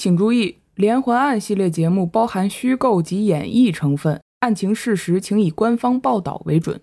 请注意，连环案系列节目包含虚构及演绎成分，案情事实请以官方报道为准。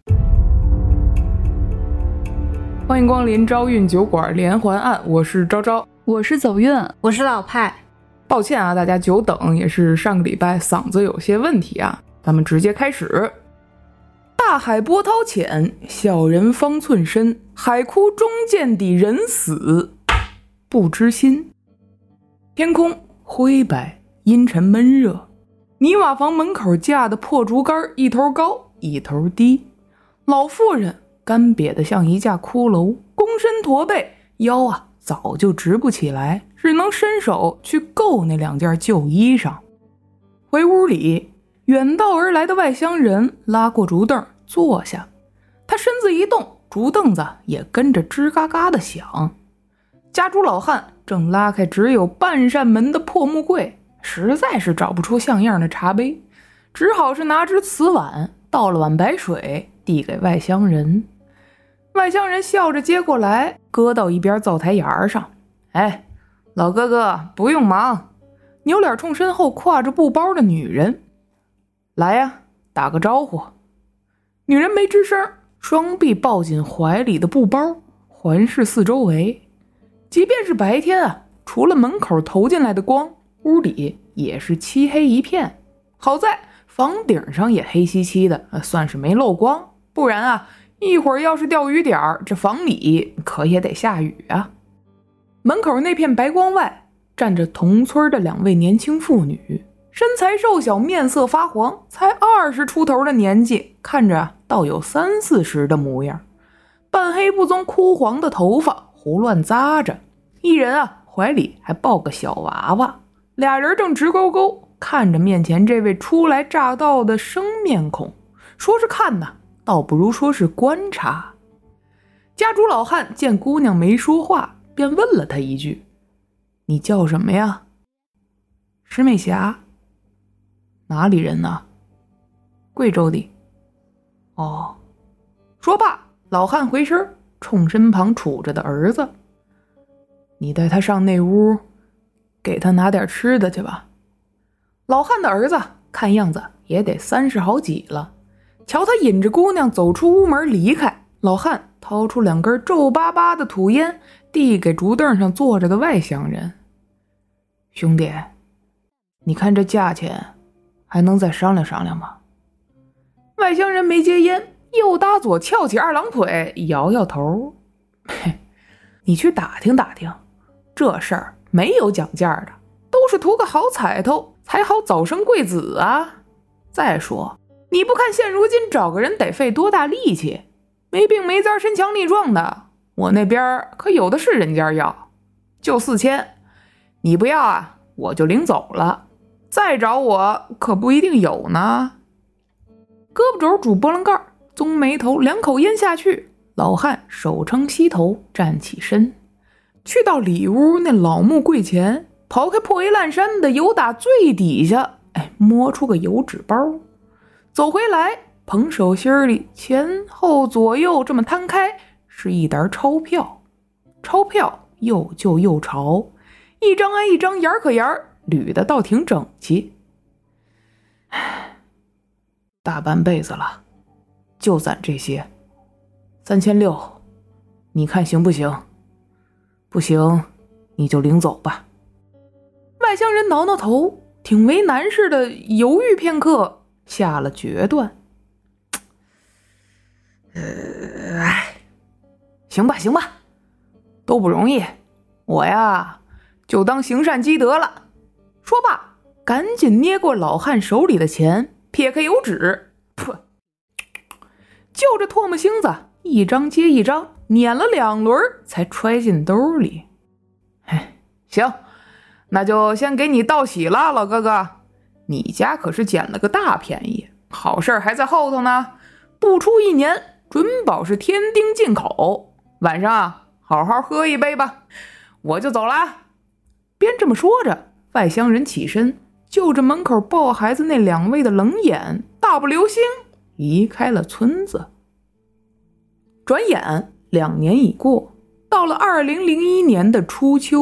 欢迎光临招运酒馆连环案，我是昭昭， 我是走运， 我是老派。 抱歉啊，大家久等，也是上个礼拜嗓子有些问题啊，咱们直接开始。大海波涛浅，小人方寸深，海枯中见底人死不知心。天空灰白，阴沉闷热，泥瓦房门口架的破竹竿一头高一头低，老妇人干瘪的像一架骷髅，躬身驼背，腰啊早就直不起来，只能伸手去够那两件旧衣裳。回屋里，远道而来的外乡人拉过竹凳坐下，他身子一动，竹凳子也跟着吱嘎嘎的响。家主老汉正拉开只有半扇门的破木柜，实在是找不出像样的茶杯，只好是拿只瓷碗倒了碗白水递给外乡人。外乡人笑着接过来，搁到一边灶台沿上。哎，老哥哥不用忙，扭脸冲身后挎着布包的女人，来呀，打个招呼。女人没吱声，双臂抱紧怀里的布包，环视四周围。即便是白天啊，除了门口投进来的光，屋里也是漆黑一片。好在房顶上也黑漆漆的，算是没漏光，不然啊，一会儿要是钓鱼点儿，这房里可也得下雨啊。门口那片白光外，站着同村的两位年轻妇女，身材瘦小，面色发黄，才20出头的年纪，看着倒有30、40的模样。半黑不棕枯黄的头发胡乱扎着，一人啊怀里还抱个小娃娃，俩人正直勾勾看着面前这位初来乍到的生面孔，说是看呢，倒不如说是观察。家主老汉见姑娘没说话，便问了她一句：你叫什么呀？石美霞。哪里人呢？贵州的。哦。说罢，老汉回身冲身旁杵着的儿子：你带他上那屋，给他拿点吃的去吧。老汉的儿子看样子也得30好几了，瞧他引着姑娘走出屋门离开，老汉掏出2根皱巴巴的土烟，递给竹凳上坐着的外乡人：兄弟，你看这价钱还能再商量商量吗？外乡人没接烟，右搭左翘起2郎腿，摇摇头：嘿，你去打听打听，这事儿没有讲价的，都是图个好彩头，才好早生贵子啊。再说，你不看现如今找个人得费多大力气，没病没灾身强力壮的，我那边可有的是人家要，就4000，你不要啊，我就领走了，再找我可不一定有呢。胳膊肘拄波棱盖，棕眉头，2口烟下去，老汉手撑膝头站起身，去到里屋那老木柜前，刨开破衣烂衫的油打最底下，摸出个油纸包，走回来，捧手心里前后左右这么摊开，是一沓钞票。钞票又旧又潮，一张挨一张，沿可沿，捋的倒挺整齐。大半辈子了，就攒这些，3600，你看行不行？不行，你就领走吧。外乡人挠挠头，挺为难似的，犹豫片刻，下了决断。行吧行吧，都不容易，我呀就当行善积德了。说罢，赶紧捏过老汉手里的钱，撇开油纸，噗，就这唾沫星子一张接一张，碾了2轮才揣进兜里。行，那就先给你道喜了，老哥哥，你家可是捡了个大便宜，好事还在后头呢，不出1年准保是天丁进口，晚上啊好好喝一杯吧，我就走了。边这么说着，外乡人起身，就着门口抱孩子那2位的冷眼，大步流星离开了村子。转眼2年已过，到了2001年的初秋，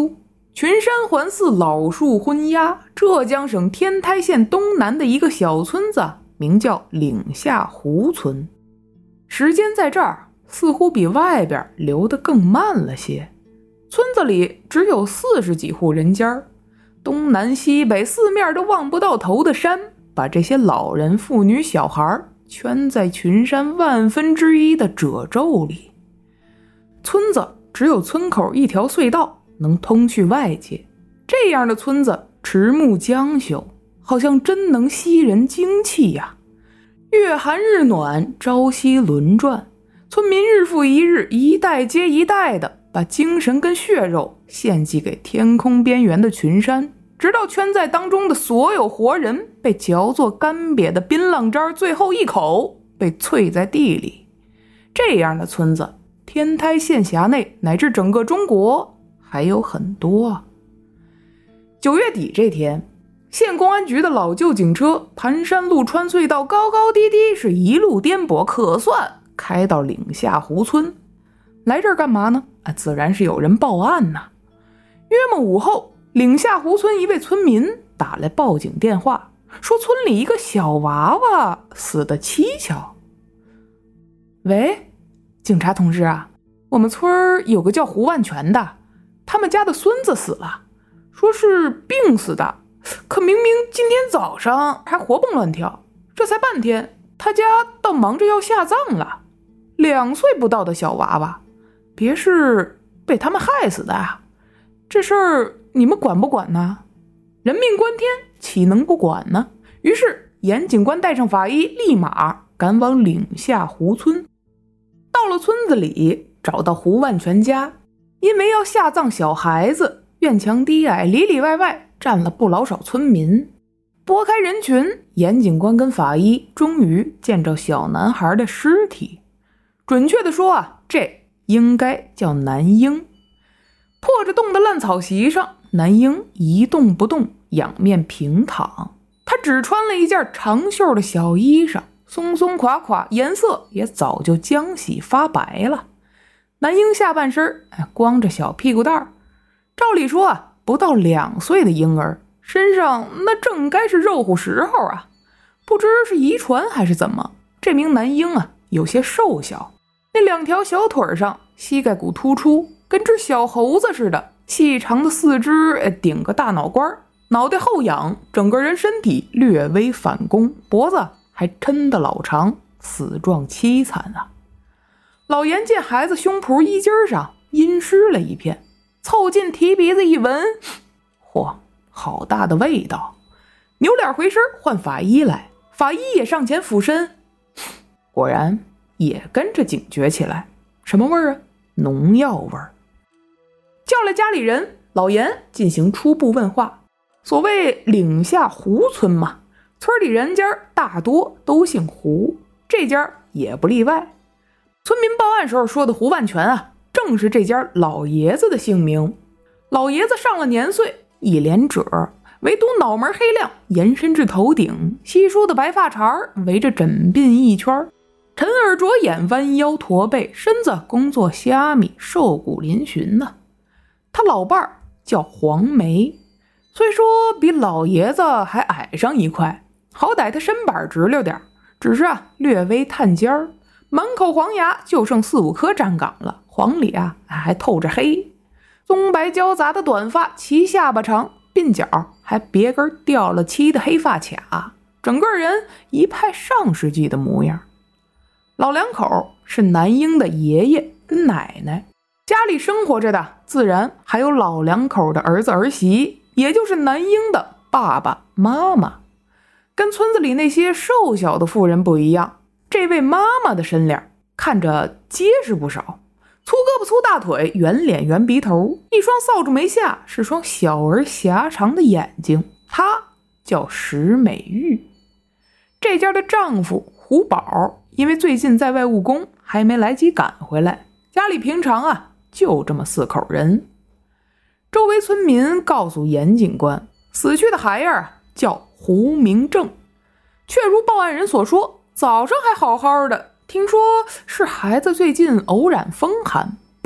群山环寺老树昏鸦，浙江省天台县东南的一个小村子，名叫岭下湖村。时间在这儿似乎比外边流得更慢了些。村子里只有40几户人家，东南西北四面都望不到头的山，把这些老人妇女小孩圈在群山1/1000的褶皱里。村子只有村口一条隧道能通去外界，这样的村子迟暮将朽，好像真能吸人精气呀。月寒日暖，朝夕轮转，村民日复一日，一代接一代的把精神跟血肉献祭给天空边缘的群山，直到圈在当中的所有活人被嚼作干瘪的槟榔渣，最后一口被啐在地里。这样的村子，天台县辖内乃至整个中国还有很多。9月底这天，县公安局的老旧警车盘山路穿隧道，高高低低，是一路颠簸可算，开到岭下湖村。来这儿干嘛呢？自然是有人报案呐。约莫午后，岭下湖村一位村民打来报警电话，说村里一个小娃娃死得蹊跷。喂，警察同志啊，我们村有个叫胡万全的，他们家的孙子死了，说是病死的，可明明今天早上还活蹦乱跳，这才半天，他家倒忙着要下葬了。2岁不到的小娃娃，别是被他们害死的啊？这事儿你们管不管呢？人命关天，岂能不管呢？于是严警官带上法医，立马赶往岭下湖村。到了村子里，找到胡万全家，因为要下葬小孩子，院墙低矮，里里外外站了不老少村民。拨开人群，严警官跟法医终于见着小男孩的尸体。准确的说啊，这应该叫男婴。破着洞的烂草席上，男婴一动不动，仰面平躺。他只穿了一件长袖的小衣裳，松松垮垮，颜色也早就浆洗发白了。男婴下半身光着小屁股蛋儿，照理说啊，不到2岁的婴儿身上那正该是肉乎时候啊。不知是遗传还是怎么，这名男婴啊有些瘦小，那2条小腿上膝盖骨突出，跟只小猴子似的，细长的四肢顶个大脑瓜，脑袋后仰，整个人身体略微反弓，脖子还抻得老长，死状凄惨啊。老严见孩子胸脯衣襟上阴湿了一片，凑近提鼻子一闻，嚯，好大的味道。扭脸回身换法医来，法医也上前俯身，果然也跟着警觉起来。什么味儿啊？农药味儿。叫来家里人，老严进行初步问话。所谓岭下湖村嘛，村里人家大多都姓胡，这家也不例外。村民报案时候说的胡万全啊，正是这家老爷子的姓名。老爷子上了年岁，一脸褶，唯独脑门黑亮，延伸至头顶，稀疏的白发茬围着枕鬓一圈，沉耳着眼，弯腰驼背，身子工作虾米，瘦骨嶙峋呢。他老伴儿叫黄梅，虽说比老爷子还矮上一块，好歹他身板直溜点，只是略微探尖儿，满口黄牙就剩4、5颗站岗了，黄里还透着黑，棕白交杂的短发齐下巴长，鬓角还别根掉了漆的黑发卡，整个人一派上世纪的模样。老两口是男婴的爷爷跟奶奶，家里生活着的自然还有老两口的儿子儿媳，也就是男婴的爸爸妈妈。跟村子里那些瘦小的妇人不一样，这位妈妈的身量看着结实不少，粗胳膊粗大腿，圆脸圆鼻头，一双扫帚眉下是双小而狭长的眼睛，她叫石美玉。这家的丈夫胡宝因为最近在外务工，还没来及赶回来，家里平常就这么4口人。周围村民告诉严警官，死去的孩儿叫胡明正，确如报案人所说，早上还好好的，听说是孩子最近偶染风寒，不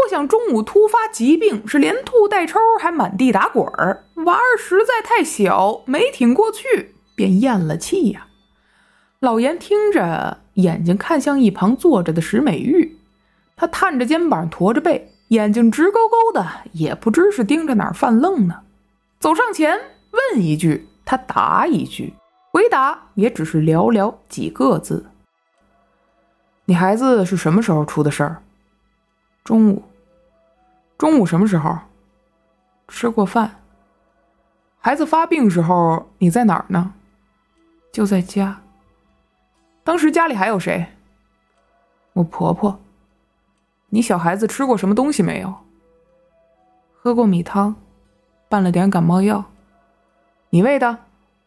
想中午突发疾病，是连吐带抽，还满地打滚儿。娃儿实在太小，没挺过去，便咽了气呀。老严听着，眼睛看向一旁坐着的石美玉，他探着肩膀，驼着背，眼睛直勾勾的，也不知是盯着哪儿犯愣呢。走上前问一句，他答一句，回答也只是寥寥几个字。你孩子是什么时候出的事儿？中午。中午什么时候？吃过饭。孩子发病时候你在哪儿呢？就在家。当时家里还有谁？我婆婆。你小孩子吃过什么东西没有？喝过米汤，拌了点感冒药。你喂的？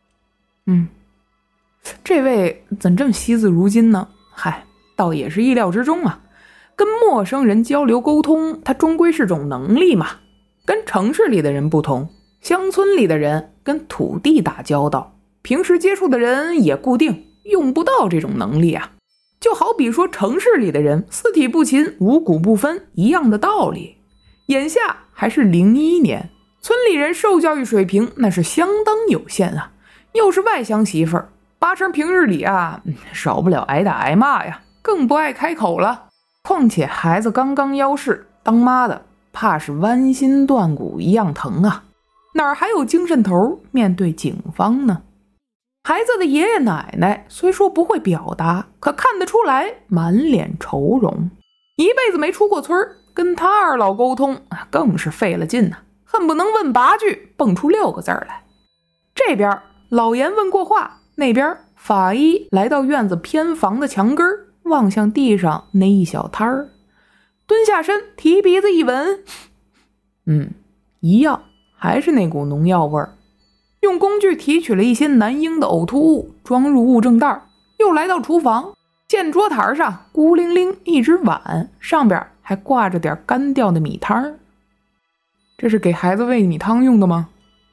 这位怎这么惜字如金呢？嗨，倒也是意料之中啊。跟陌生人交流沟通，它终归是种能力嘛。跟城市里的人不同，乡村里的人跟土地打交道，平时接触的人也固定，用不到这种能力啊。就好比说城市里的人四体不勤，五谷不分一样的道理。眼下还是01年，村里人受教育水平那是相当有限啊，又是外乡媳妇儿，八成平日里啊少不了挨打挨骂呀，更不爱开口了。况且孩子刚刚夭逝，当妈的怕是剜心断骨一样疼啊，哪儿还有精神头面对警方呢？孩子的爷爷奶奶虽说不会表达，可看得出来满脸愁容，一辈子没出过村，跟他二老沟通更是费了劲啊，恨不能问8句蹦出6个字来。这边老严问过话，那边法医来到院子偏房的墙根，望向地上那一小摊儿，蹲下身提鼻子一闻，一样，还是那股农药味儿。用工具提取了一些男婴的呕吐物，装入物证袋，又来到厨房，见桌台上孤零零一只碗，上边还挂着点干掉的米汤。这是给孩子喂米汤用的吗？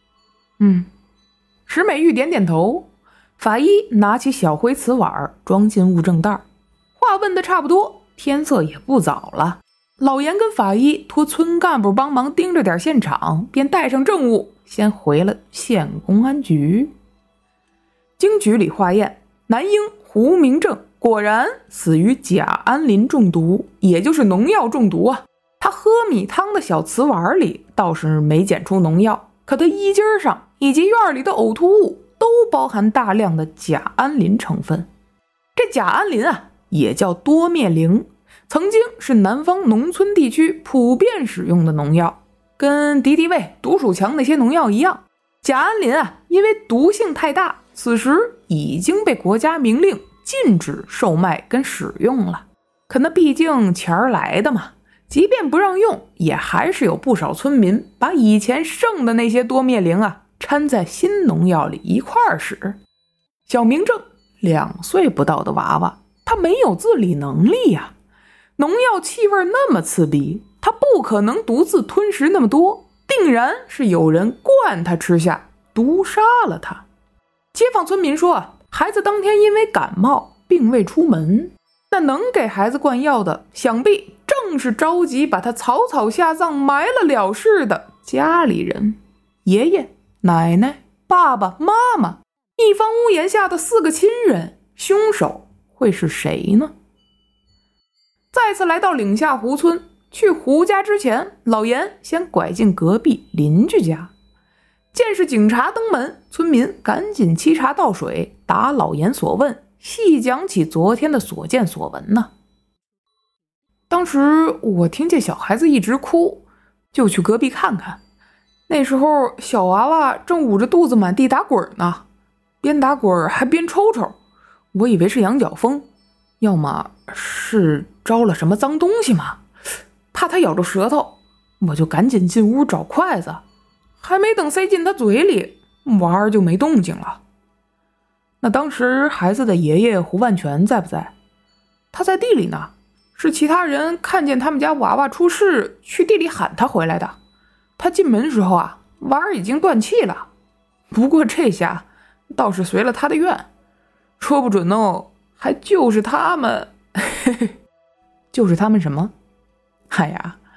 石美玉点点头。法医拿起小灰瓷碗，装进物证袋。话问的差不多，天色也不早了。老严跟法医托村干部帮忙盯着点现场，便带上证物先回了县公安局。经局里化验，男婴胡明正果然死于甲胺磷中毒，也就是农药中毒啊。他喝米汤的小瓷碗里倒是没检出农药，可他衣襟上以及院里的呕吐物都包含大量的甲胺磷成分。这甲胺磷啊，也叫多灭灵，曾经是南方农村地区普遍使用的农药，跟敌敌畏、毒鼠强那些农药一样。甲胺磷啊，因为毒性太大，此时已经被国家明令禁止售卖跟使用了。可那毕竟钱儿来的嘛，即便不让用，也还是有不少村民把以前剩的那些多灭灵啊掺在新农药里一块儿使。小明正2岁不到的娃娃，他没有自理能力呀，农药气味那么刺鼻，他不可能独自吞食那么多，定然是有人灌他吃下，毒杀了他。街坊村民说，孩子当天因为感冒并未出门，那能给孩子灌药的，想必正是着急把他草草下葬埋了事的家里人，爷爷、奶奶、爸爸妈妈，一方屋檐下的4个亲人，凶手会是谁呢？再次来到岭下胡村，去胡家之前，老严先拐进隔壁邻居家。见是警察登门，村民赶紧沏茶倒水，答老严所问，细讲起昨天的所见所闻呢。当时我听见小孩子一直哭，就去隔壁看看。那时候小娃娃正捂着肚子满地打滚呢，边打滚还边抽抽，我以为是羊角风，要么是招了什么脏东西嘛，怕他咬着舌头，我就赶紧进屋找筷子，还没等塞进他嘴里，娃儿就没动静了。那当时孩子的爷爷胡万全在不在？他在地里呢，是其他人看见他们家娃娃出事，去地里喊他回来的。他进门时候啊，娃儿已经断气了，不过这下倒是随了他的愿，说不准哦，还就是他们就是他们什么？哎呀，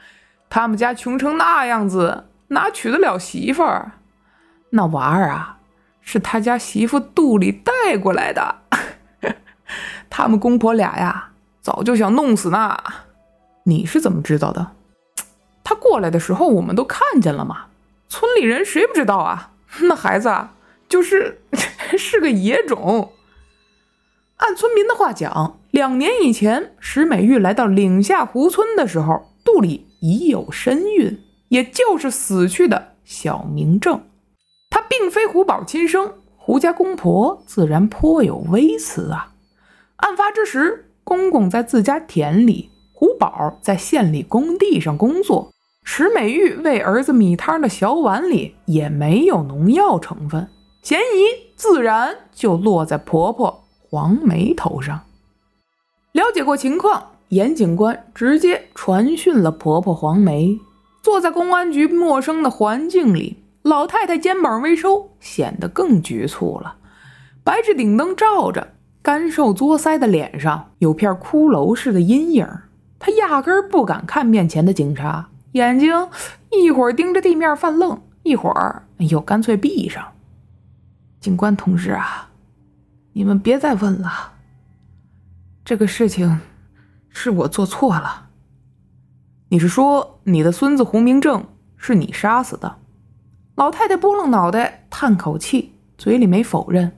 他们家穷成那样子，哪娶得了媳妇儿？那娃儿啊，是他家媳妇肚里带过来的。他们公婆俩呀，早就想弄死呢。你是怎么知道的？他过来的时候我们都看见了嘛，村里人谁不知道啊？那孩子啊，是个野种。按村民的话讲，2年以前石美玉来到岭下湖村的时候，肚里已有身孕，也就是死去的小明正。他并非胡宝亲生，胡家公婆自然颇有微词啊。案发之时，公公在自家田里，胡宝在县里工地上工作，石美玉喂儿子米汤的小碗里也没有农药成分，嫌疑自然就落在婆婆黄梅头上。了解过情况，严警官直接传讯了婆婆黄梅。坐在公安局陌生的环境里，老太太肩膀微收，显得更局促了。白炽顶灯照着，干瘦作腮的脸上有片骷髅似的阴影，她压根儿不敢看面前的警察，眼睛一会儿盯着地面犯愣，一会儿又干脆闭上。警官同志啊，你们别再问了，这个事情是我做错了。你是说你的孙子胡明正是你杀死的？老太太拨楞脑袋叹口气，嘴里没否认。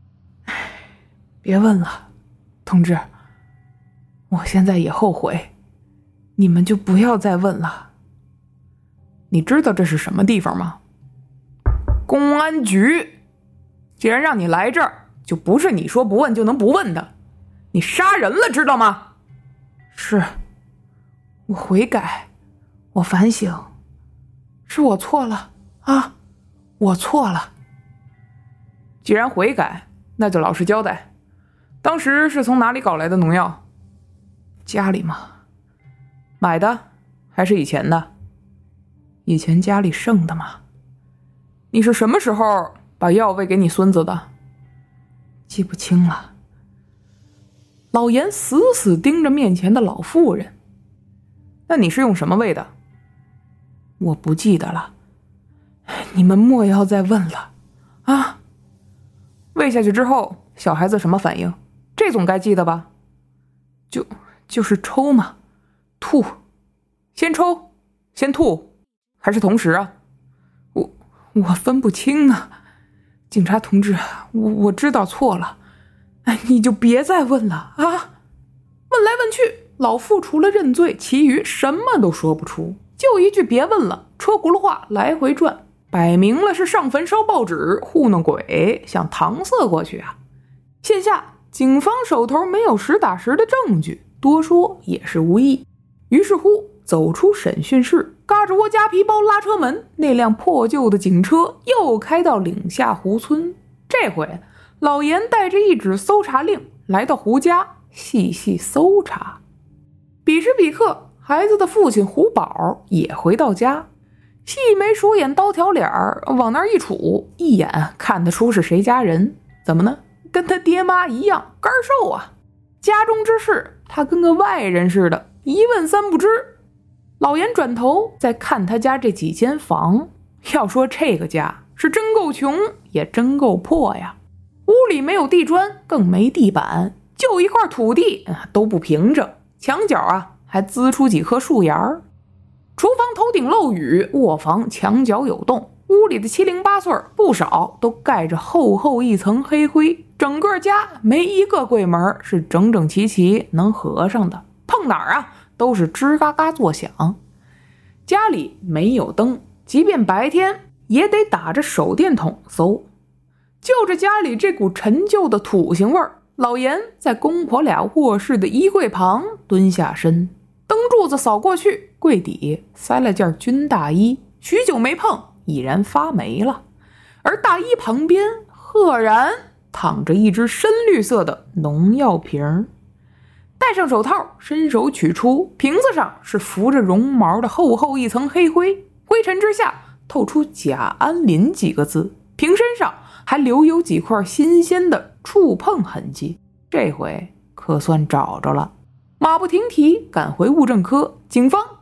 别问了，同志，我现在也后悔，你们就不要再问了。你知道这是什么地方吗？公安局。既然让你来这儿，就不是你说不问就能不问的。你杀人了，知道吗？是，我悔改，我反省，是我错了啊，我错了。既然悔改，那就老实交代，当时是从哪里搞来的农药？家里嘛。买的还是以前的？以前家里剩的嘛。你是什么时候把药喂给你孙子的？记不清了。老严死死盯着面前的老妇人。那你是用什么喂的？我不记得了，你们莫要再问了啊！喂下去之后，小孩子什么反应？这总该记得吧？就是抽嘛，吐。先抽，先吐，还是同时啊？我分不清啊，警察同志，我知道错了，你就别再问了啊！问来问去，老妇除了认罪，其余什么都说不出，就一句别问了，车轱辘话来回转，摆明了是上坟烧报纸糊弄鬼，想搪塞过去啊！现下警方手头没有实打实的证据，多说也是无益，于是乎走出审讯室，嘎着窝夹皮包拉车门，那辆破旧的警车又开到岭下湖村。这回老严带着一纸搜查令来到胡家，细细搜查。彼时彼刻，孩子的父亲胡宝也回到家，细眉鼠眼刀条脸往那儿一杵，一眼看得出是谁家人。怎么呢？跟他爹妈一样干瘦啊！家中之事他跟个外人似的，一问三不知。老严转头再看他家这几间房，要说这个家是真够穷，也真够破呀。屋里没有地砖，更没地板，就一块土地都不平整，墙角啊还滋出几棵树芽。厨房头顶漏雨，卧房墙角有洞，屋里的七零八碎，不少都盖着厚厚一层黑灰。整个家没一个柜门是整整齐齐能合上的，碰哪儿啊都是吱嘎嘎作响。家里没有灯，即便白天也得打着手电筒搜。就着家里这股陈旧的土腥味儿，老严在公婆俩卧室的衣柜旁蹲下身，灯柱子扫过去，柜底塞了件军大衣，许久没碰，已然发霉了。而大衣旁边赫然躺着一只深绿色的农药瓶。戴上手套，伸手取出，瓶子上是浮着绒毛的厚厚一层黑灰，灰尘之下透出甲胺磷几个字，瓶身上还留有几块新鲜的触碰痕迹。这回可算找着了。马不停蹄赶回物证科，警方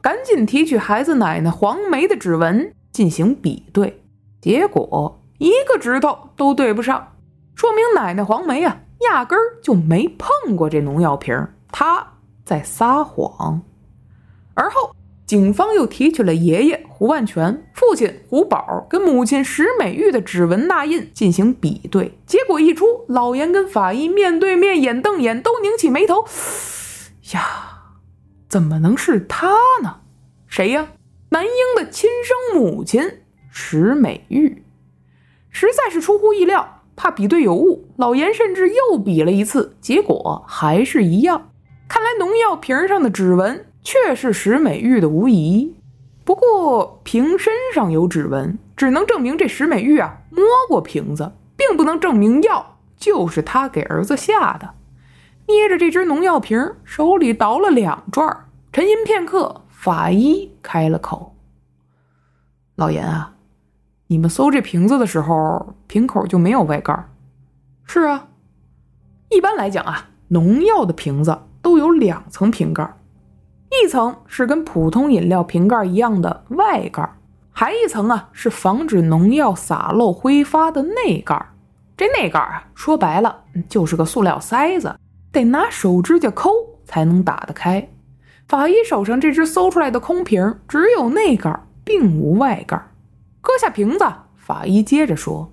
赶紧提取孩子奶奶黄梅的指纹进行比对，结果一个指头都对不上，说明奶奶黄梅啊，压根儿就没碰过这农药瓶，她在撒谎。而后警方又提取了爷爷胡万全、父亲胡宝跟母亲石美玉的指纹捺印进行比对，结果一出，老严跟法医面对面眼瞪眼，都拧起眉头，呀，怎么能是他呢？谁呀？男婴的亲生母亲石美玉。实在是出乎意料，怕比对有误，老严甚至又比了一次，结果还是一样。看来农药瓶上的指纹确是石美玉的无疑。不过瓶身上有指纹，只能证明这石美玉啊摸过瓶子，并不能证明药就是他给儿子下的。捏着这只农药瓶，手里倒了2转，沉吟片刻，法医开了口：老严啊，你们搜这瓶子的时候，瓶口就没有外盖。是啊，一般来讲啊，农药的瓶子都有2层瓶盖，一层是跟普通饮料瓶盖一样的外盖，还一层啊是防止农药洒漏挥发的内盖。这内盖啊，说白了就是个塑料塞子，得拿手指甲抠才能打得开。法医手上这只搜出来的空瓶只有内盖，并无外盖。搁下瓶子，法医接着说：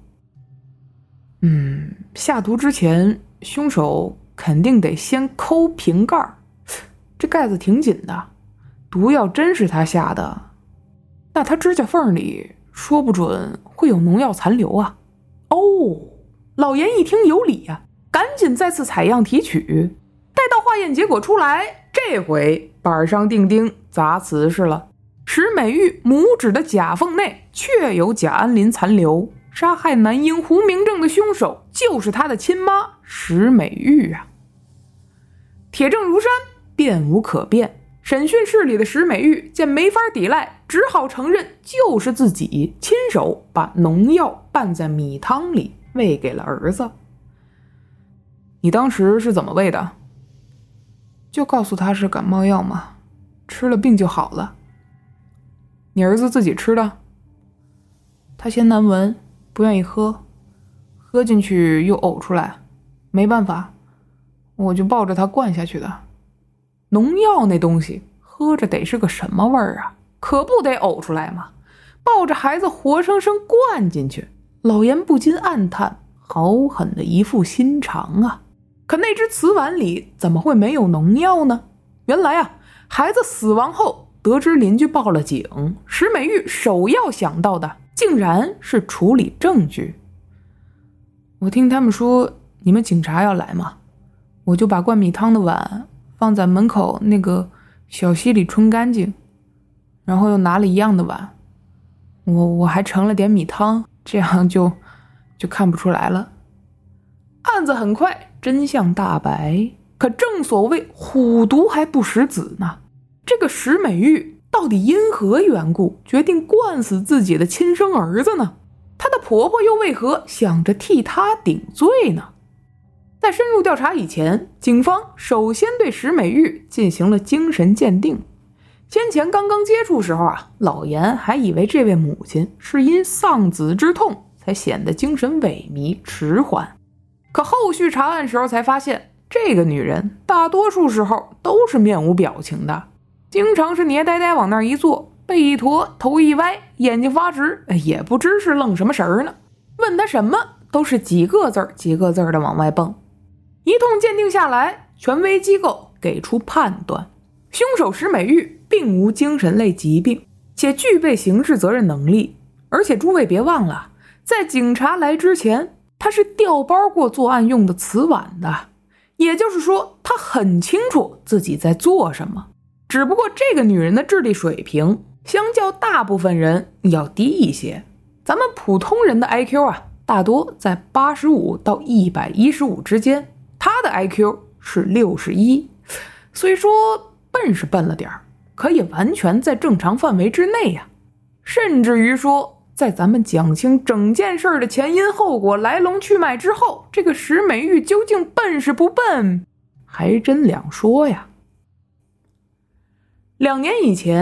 下毒之前，凶手肯定得先抠瓶盖，这盖子挺紧的，毒药真是他下的，那他指甲缝里说不准会有农药残留啊。哦，老严一听有理啊，赶紧再次采样提取。待到化验结果出来，这回板上钉钉砸瓷实了，石美玉拇指的甲缝内确有甲胺磷残留，杀害男婴胡明正的凶手就是他的亲妈石美玉啊。铁证如山，辩无可辩。审讯室里的石美玉见没法抵赖，只好承认就是自己亲手把农药拌在米汤里喂给了儿子。你当时是怎么喂的？就告诉他是感冒药嘛，吃了病就好了。你儿子自己吃的？他嫌难闻，不愿意喝，喝进去又呕出来，没办法，我就抱着他灌下去的。农药那东西喝着得是个什么味儿啊，可不得呕出来吗？抱着孩子活生生灌进去，老严不禁暗叹，好狠的一副心肠啊。可那只瓷碗里怎么会没有农药呢？原来啊，孩子死亡后得知邻居报了警，石美玉首要想到的竟然是处理证据。我听他们说你们警察要来嘛，我就把灌米汤的碗放在门口那个小溪里冲干净，然后又拿了一样的碗，我还盛了点米汤，这样就看不出来了。案子很快真相大白，可正所谓虎毒还不食子呢，这个石美玉到底因何缘故决定灌死自己的亲生儿子呢？她的婆婆又为何想着替她顶罪呢？在深入调查以前，警方首先对石美玉进行了精神鉴定。先前刚刚接触时候啊，老严还以为这位母亲是因丧子之痛才显得精神萎靡迟缓，可后续查案时候才发现，这个女人大多数时候都是面无表情的，经常是捏呆呆往那儿一坐，背一驼，头一歪，眼睛发直，也不知是愣什么神儿呢。问他什么都是几个字的往外蹦。一通鉴定下来，权威机构给出判断，凶手石美玉并无精神类疾病，且具备刑事责任能力。而且诸位别忘了，在警察来之前，他是调包过作案用的瓷碗的，也就是说他很清楚自己在做什么。只不过这个女人的智力水平相较大部分人要低一些，咱们普通人的 IQ 啊，大多在85到115之间，他的 IQ 是61，所以说笨是笨了点，可也完全在正常范围之内呀。甚至于说，在咱们讲清整件事的前因后果、来龙去脉之后，这个石美玉究竟笨是不笨，还真两说呀。2年以前，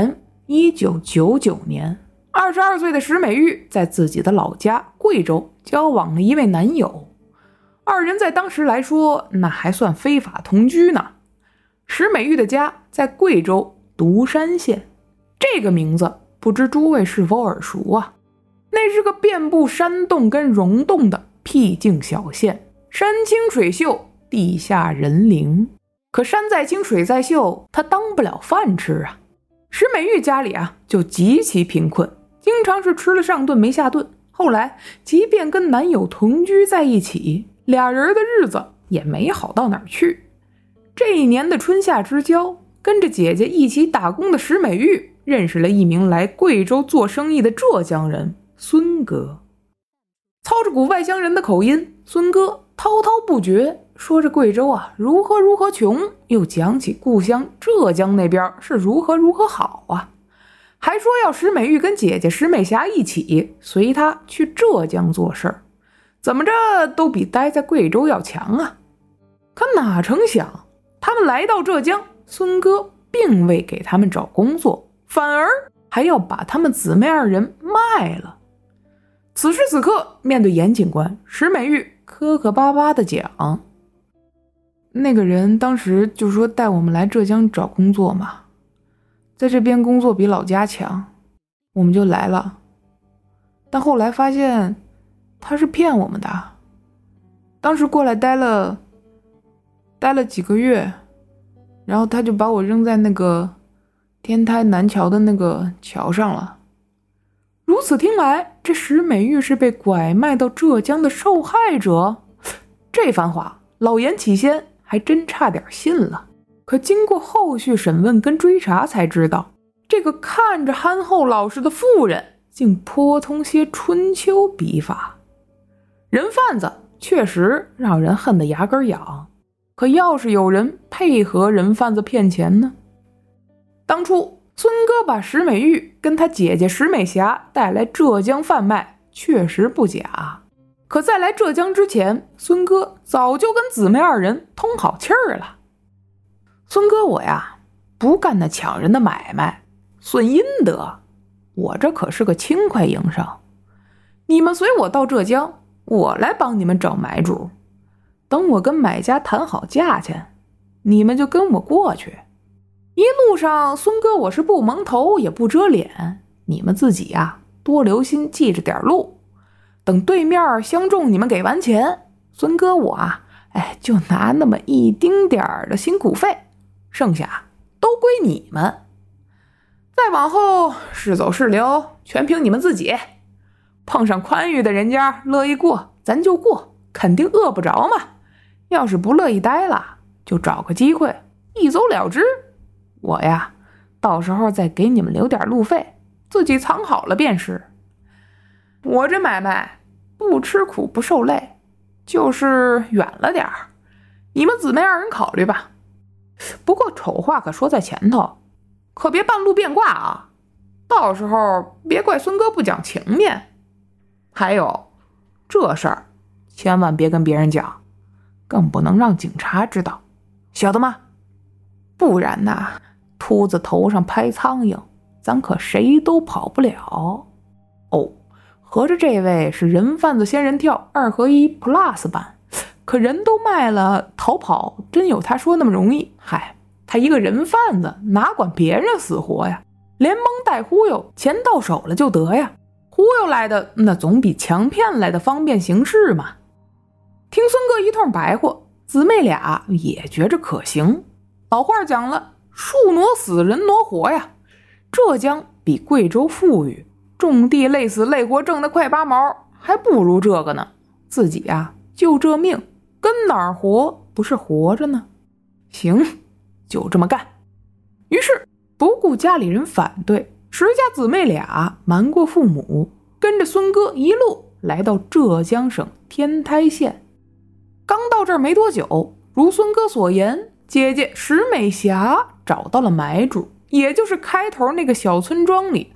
1999年，22岁的石美玉在自己的老家贵州交往了一位男友，二人在当时来说那还算非法同居呢。石美玉的家在贵州独山县，这个名字不知诸位是否耳熟啊？那是个遍布山洞跟溶洞的僻静小县，山清水秀，地下人灵。可山再清水再秀，它当不了饭吃啊。石美玉家里就极其贫困，经常是吃了上顿没下顿。后来即便跟男友同居在一起，俩人的日子也没好到哪儿去。这一年的春夏之交，跟着姐姐一起打工的石美玉认识了一名来贵州做生意的浙江人孙哥。操着股外乡人的口音，孙哥滔滔不绝说着贵州如何穷，又讲起故乡浙江那边是如何好啊，还说要石美玉跟姐姐石美霞一起随他去浙江做事儿，怎么着都比待在贵州要强啊。可哪成想，他们来到浙江，孙哥并未给他们找工作，反而还要把他们姊妹二人卖了。此时此刻，面对严警官，石美玉磕磕巴巴地讲，那个人当时就说带我们来浙江找工作嘛，在这边工作比老家强，我们就来了。但后来发现他是骗我们的，当时过来待了几个月，然后他就把我扔在那个天台南桥的那个桥上了。如此听来，这石美玉是被拐卖到浙江的受害者。这番话老严起先还真差点信了，可经过后续审问跟追查才知道，这个看着憨厚老实的妇人竟颇通些春秋笔法。人贩子确实让人恨得牙根痒，可要是有人配合人贩子骗钱呢？当初孙哥把石美玉跟他姐姐石美霞带来浙江贩卖确实不假，可在来浙江之前，孙哥早就跟姊妹二人通好气儿了。孙哥我不干那抢人的买卖，损阴德，我这可是个轻快营生。你们随我到浙江，我来帮你们找买主，等我跟买家谈好价钱，你们就跟我过去。一路上孙哥我是不蒙头也不遮脸，你们自己多留心记着点路，等对面相中你们给完钱，孙哥我就拿那么一丁点儿的辛苦费，剩下都归你们。再往后是走是留全凭你们自己，碰上宽裕的人家乐意过咱就过，肯定饿不着嘛。要是不乐意待了，就找个机会一走了之。我到时候再给你们留点路费，自己藏好了便是。我这买卖不吃苦不受累，就是远了点儿，你们姊妹二人考虑吧。不过丑话可说在前头，可别半路变卦到时候别怪孙哥不讲情面。还有这事儿千万别跟别人讲，更不能让警察知道，晓得吗？不然秃子头上拍苍蝇，咱可谁都跑不了。合着这位是人贩子仙人跳2合1 Plus 版，可人都卖了，逃跑真有他说那么容易？他一个人贩子哪管别人死活呀，连蒙带忽悠，钱到手了就得呀。忽悠来的那总比强骗来的方便行事嘛。听孙哥一通白话，姊妹俩也觉着可行。老话讲了，树挪死人挪活呀。浙江比贵州富裕，种地累死累活挣得快8毛，还不如这个呢。自己就这命，跟哪儿活不是活着呢？行，就这么干。于是不顾家里人反对，石家姊妹俩瞒过父母，跟着孙哥一路来到浙江省天台县。刚到这儿没多久，如孙哥所言，姐姐石美霞找到了买主，也就是开头那个小村庄里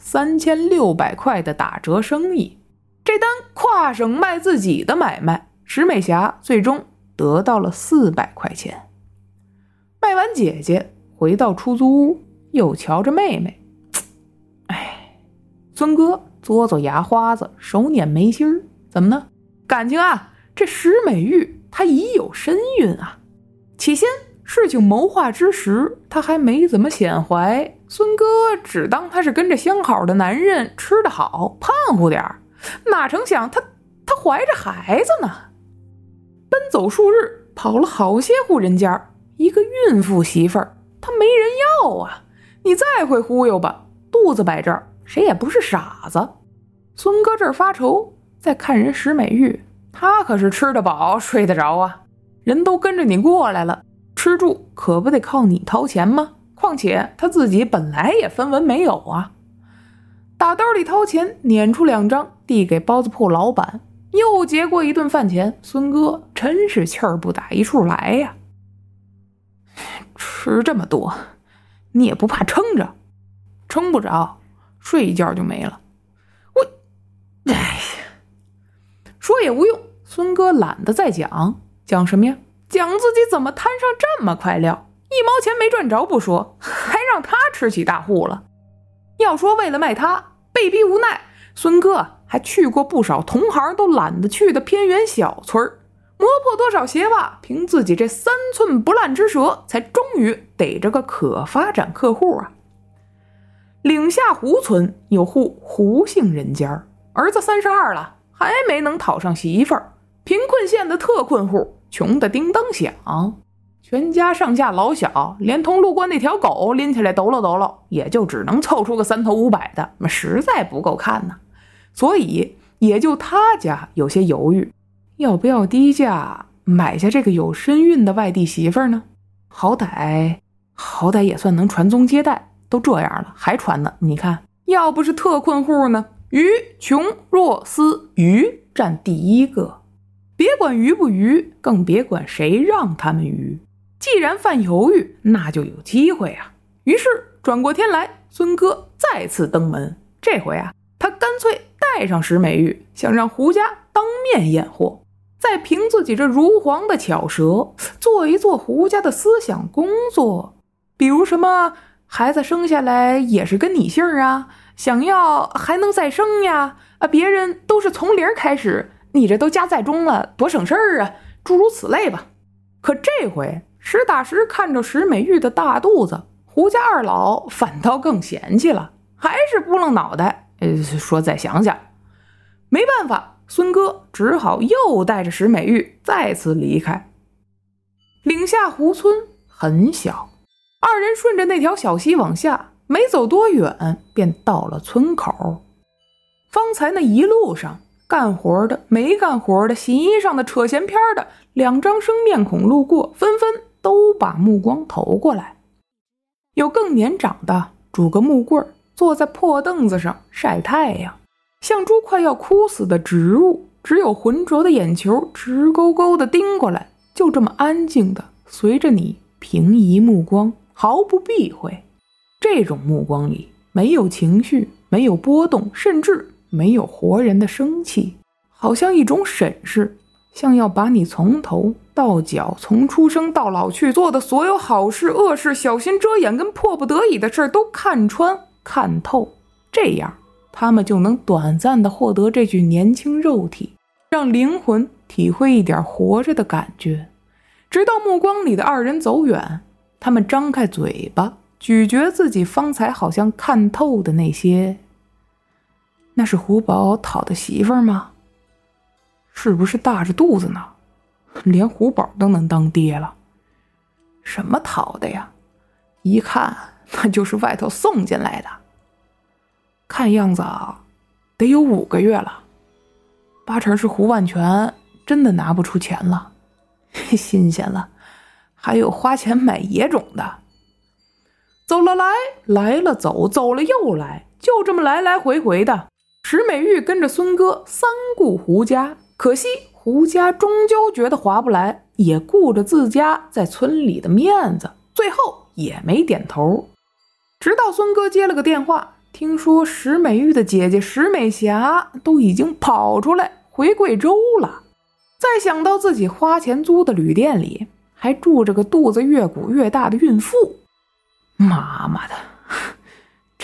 3600块的打折生意。这单跨省卖自己的买卖，石美霞最终得到了400块钱。卖完姐姐，回到出租屋，又瞧着妹妹， 孙哥嘬嘬牙花子，手捻眉心，怎么呢？感情啊，这石美玉她已有身孕啊。起先事情谋划之时，他还没怎么显怀，孙哥只当他是跟着相好的男人，吃得好，胖乎点儿，哪成想他怀着孩子呢。奔走数日，跑了好些户人家，一个孕妇媳妇儿，她没人要啊。你再会忽悠吧，肚子摆这儿，谁也不是傻子。孙哥这儿发愁，再看人石美玉，她可是吃得饱，睡得着啊。人都跟着你过来了，吃住可不得靠你掏钱吗？况且他自己本来也分文没有啊。打兜里掏钱，捻出2张递给包子铺老板，又结过一顿饭钱。孙哥真是气儿不打一处来呀。吃这么多，你也不怕撑着？撑不着，睡一觉就没了。说也无用，孙哥懒得再讲什么呀？讲自己怎么摊上这么块料，1毛钱没赚着不说，还让他吃起大户了。要说为了卖他，被逼无奈，孙哥还去过不少同行都懒得去的偏远小村，磨破多少鞋袜，凭自己这3寸不烂之舌，才终于逮着个可发展客户啊。岭下胡村有户胡姓人家，儿子32了，还没能讨上媳妇儿，贫困县的特困户，穷得叮当响，全家上下老小，连同路过那条狗拎起来抖搂抖搂，也就只能凑出个3头500的，实在不够看呢。所以也就他家有些犹豫，要不要低价买下这个有身孕的外地媳妇儿呢？好歹也算能传宗接代，都这样了还传呢。你看，要不是特困户呢，愚穷弱思愚占第1个。别管愚不愚，更别管谁让他们愚。既然犯犹豫，那就有机会啊。于是转过天来，孙哥再次登门。这回啊，他干脆带上石美玉，想让胡家当面验货，再凭自己这如簧的巧舌，做一做胡家的思想工作。比如什么孩子生下来也是跟你姓啊，想要还能再生呀，别人都是从0开始，你这都加在中了，多省事儿啊，诸如此类吧。可这回实打实看着石美玉的大肚子，胡家2老反倒更嫌弃了，还是扑棱脑袋，说再想想。没办法，孙哥只好又带着石美玉再次离开。岭下湖村很小，2人顺着那条小溪往下，没走多远便到了村口。方才那一路上，干活的没干活的，洗衣裳的扯闲篇的，2张生面孔路过，纷纷都把目光投过来。有更年长的拄个木棍，坐在破凳子上晒太阳，像株快要枯死的植物，只有浑浊的眼球直勾勾地盯过来，就这么安静地随着你平移目光，毫不避讳。这种目光里没有情绪，没有波动，甚至没有活人的生气，好像一种审视，像要把你从头到脚，从出生到老去做的所有好事恶事，小心遮掩跟迫不得已的事都看穿看透，这样他们就能短暂地获得这具年轻肉体，让灵魂体会一点活着的感觉。直到目光里的2人走远，他们张开嘴巴咀嚼自己方才好像看透的那些。那是胡宝讨的媳妇儿吗？是不是大着肚子呢？连胡宝都能当爹了？什么讨的呀？一看那就是外头送进来的。看样子得有5个月了，8成是胡万全真的拿不出钱了。新鲜了，还有花钱买野种的。走了来，来了走，走了又来，就这么来来回回的。石美玉跟着孙哥3顾胡家，可惜胡家终究觉得划不来，也顾着自家在村里的面子，最后也没点头。直到孙哥接了个电话，听说石美玉的姐姐石美霞都已经跑出来回贵州了。再想到自己花钱租的旅店里还住着个肚子越鼓越大的孕妇，妈妈的，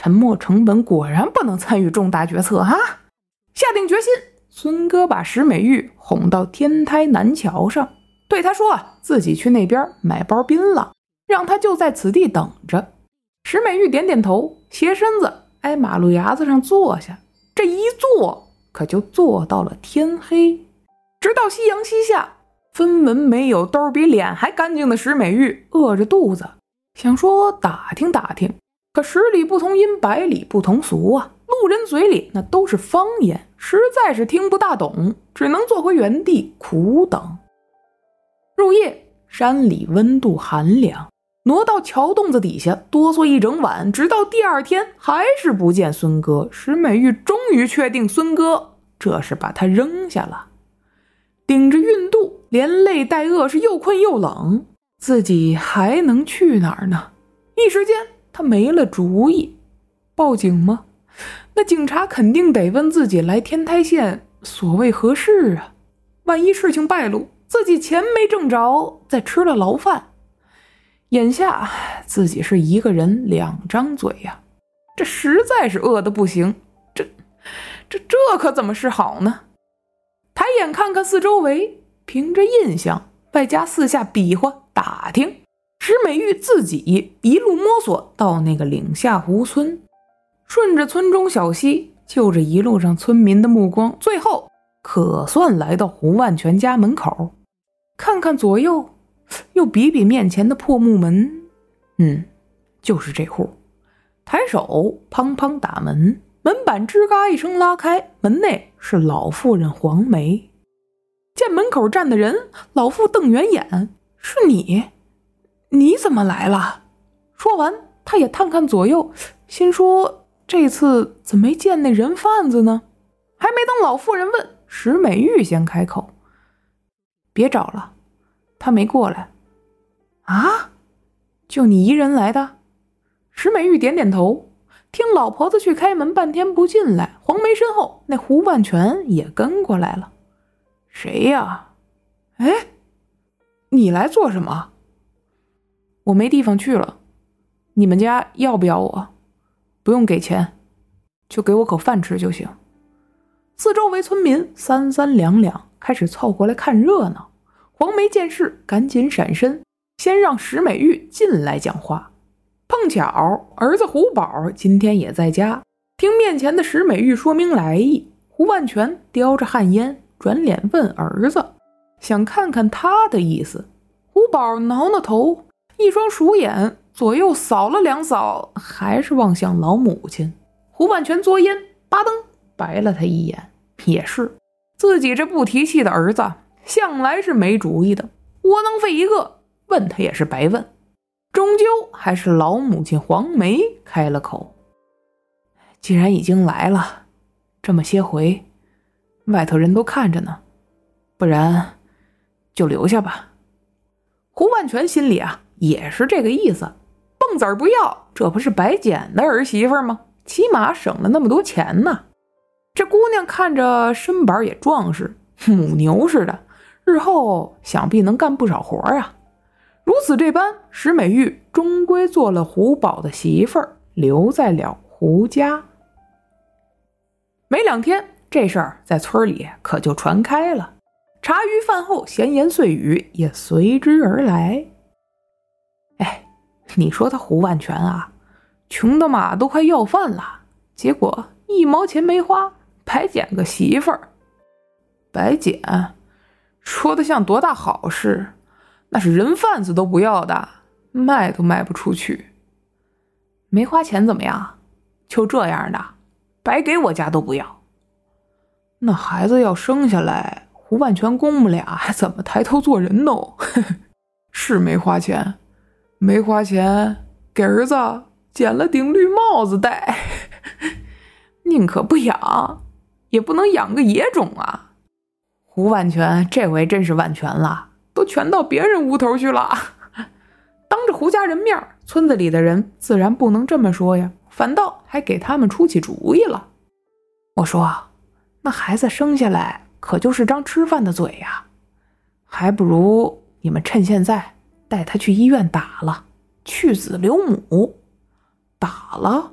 沉没成本果然不能参与重大决策啊！下定决心，孙哥把石美玉哄到天台南桥上，对他说自己去那边买包槟榔，让他就在此地等着。石美玉点点头，斜身子挨马路牙子上坐下，这一坐可就坐到了天黑，直到夕阳西下。分文没有，兜比脸还干净的石美玉饿着肚子，想说打听打听，可十里不同音，百里不同俗啊！路人嘴里那都是方言，实在是听不大懂，只能坐回原地苦等。入夜，山里温度寒凉，挪到桥洞子底下哆嗦一整晚，直到第二天还是不见孙哥。石美玉终于确定孙哥这是把他扔下了，顶着孕肚，连累带饿，是又困又冷，自己还能去哪儿呢？一时间他没了主意。报警吗？那警察肯定得问自己来天台县所谓何事啊？万一事情败露，自己钱没挣着，再吃了牢饭。眼下自己是一个人两张嘴呀，这实在是饿得不行，这可怎么是好呢？抬眼看看四周围，凭着印象外加四下比划打听，石美玉自己一路摸索到那个岭下湖村，顺着村中小溪，就着一路上村民的目光，最后可算来到胡万全家门口。看看左右，又比比面前的破木门，就是这户。抬手砰砰打门，门板吱嘎一声拉开，门内是老妇人黄梅。见门口站的人，老妇瞪圆眼：“是你？你怎么来了？”说完，他也探看左右，心说这次怎么没见那人贩子呢？还没等老妇人问，石美玉先开口：“别找了，他没过来。”啊？就你一人来的？石美玉点点头，听老婆子去开门，半天不进来，黄梅身后那胡万全也跟过来了。谁呀？哎，你来做什么？我没地方去了，你们家要不要我？不用给钱，就给我口饭吃就行。四周围村民三三两两开始凑过来看热闹，黄梅见势赶紧闪身，先让石美玉进来讲话。碰巧儿子胡宝今天也在家，听面前的石美玉说明来意，胡万全叼着旱烟转脸问儿子，想看看他的意思。胡宝挠挠头，一双鼠眼左右扫了两扫，还是望向老母亲。胡万全嘬烟，吧噔白了他一眼，也是自己这不提气的儿子向来是没主意的，窝囊废一个，问他也是白问。终究还是老母亲黄梅开了口：“既然已经来了，这么些回，外头人都看着呢，不然就留下吧。”胡万全心里也是这个意思，蹦子儿不要，这不是白捡的儿媳妇吗？起码省了那么多钱呢。这姑娘看着身板也壮实，母牛似的，日后想必能干不少活啊。如此这般，石美玉终归做了胡宝的媳妇儿，留在了胡家。没两天，这事儿在村里可就传开了，茶余饭后闲言碎语也随之而来。哎，你说他胡万全穷的嘛都快要饭了，结果1毛钱没花，白捡个媳妇儿。白捡，说的像多大好事，那是人贩子都不要的，卖都卖不出去。没花钱怎么样？就这样的，白给我家都不要。那孩子要生下来，胡万全公母俩还怎么抬头做人呢？是没花钱，没花钱给儿子捡了顶绿帽子戴。宁可不养，也不能养个野种啊。胡万全这回真是万全了，都全到别人屋头去了。当着胡家人面，村子里的人自然不能这么说呀，反倒还给他们出起主意了。我说，那孩子生下来可就是张吃饭的嘴呀，还不如你们趁现在带他去医院打了，去子留母。打了，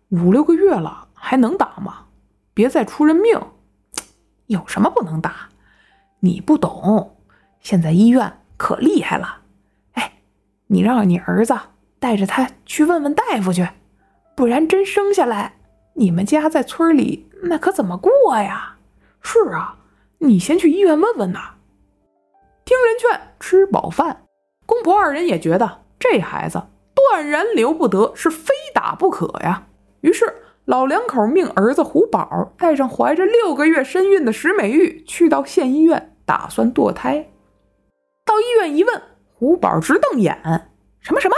5、6个月了，还能打吗？别再出人命。 有什么不能打？你不懂，现在医院可厉害了。哎，你让你儿子带着他去问问大夫去，不然真生下来，你们家在村里那可怎么过呀？ 是啊，你先去医院问问呐。听人劝，吃饱饭，公婆二人也觉得这孩子断然留不得，是非打不可呀。于是老两口命儿子胡宝带上怀着6个月身孕的石美玉去到县医院，打算堕胎。到医院一问，胡宝直瞪眼，什么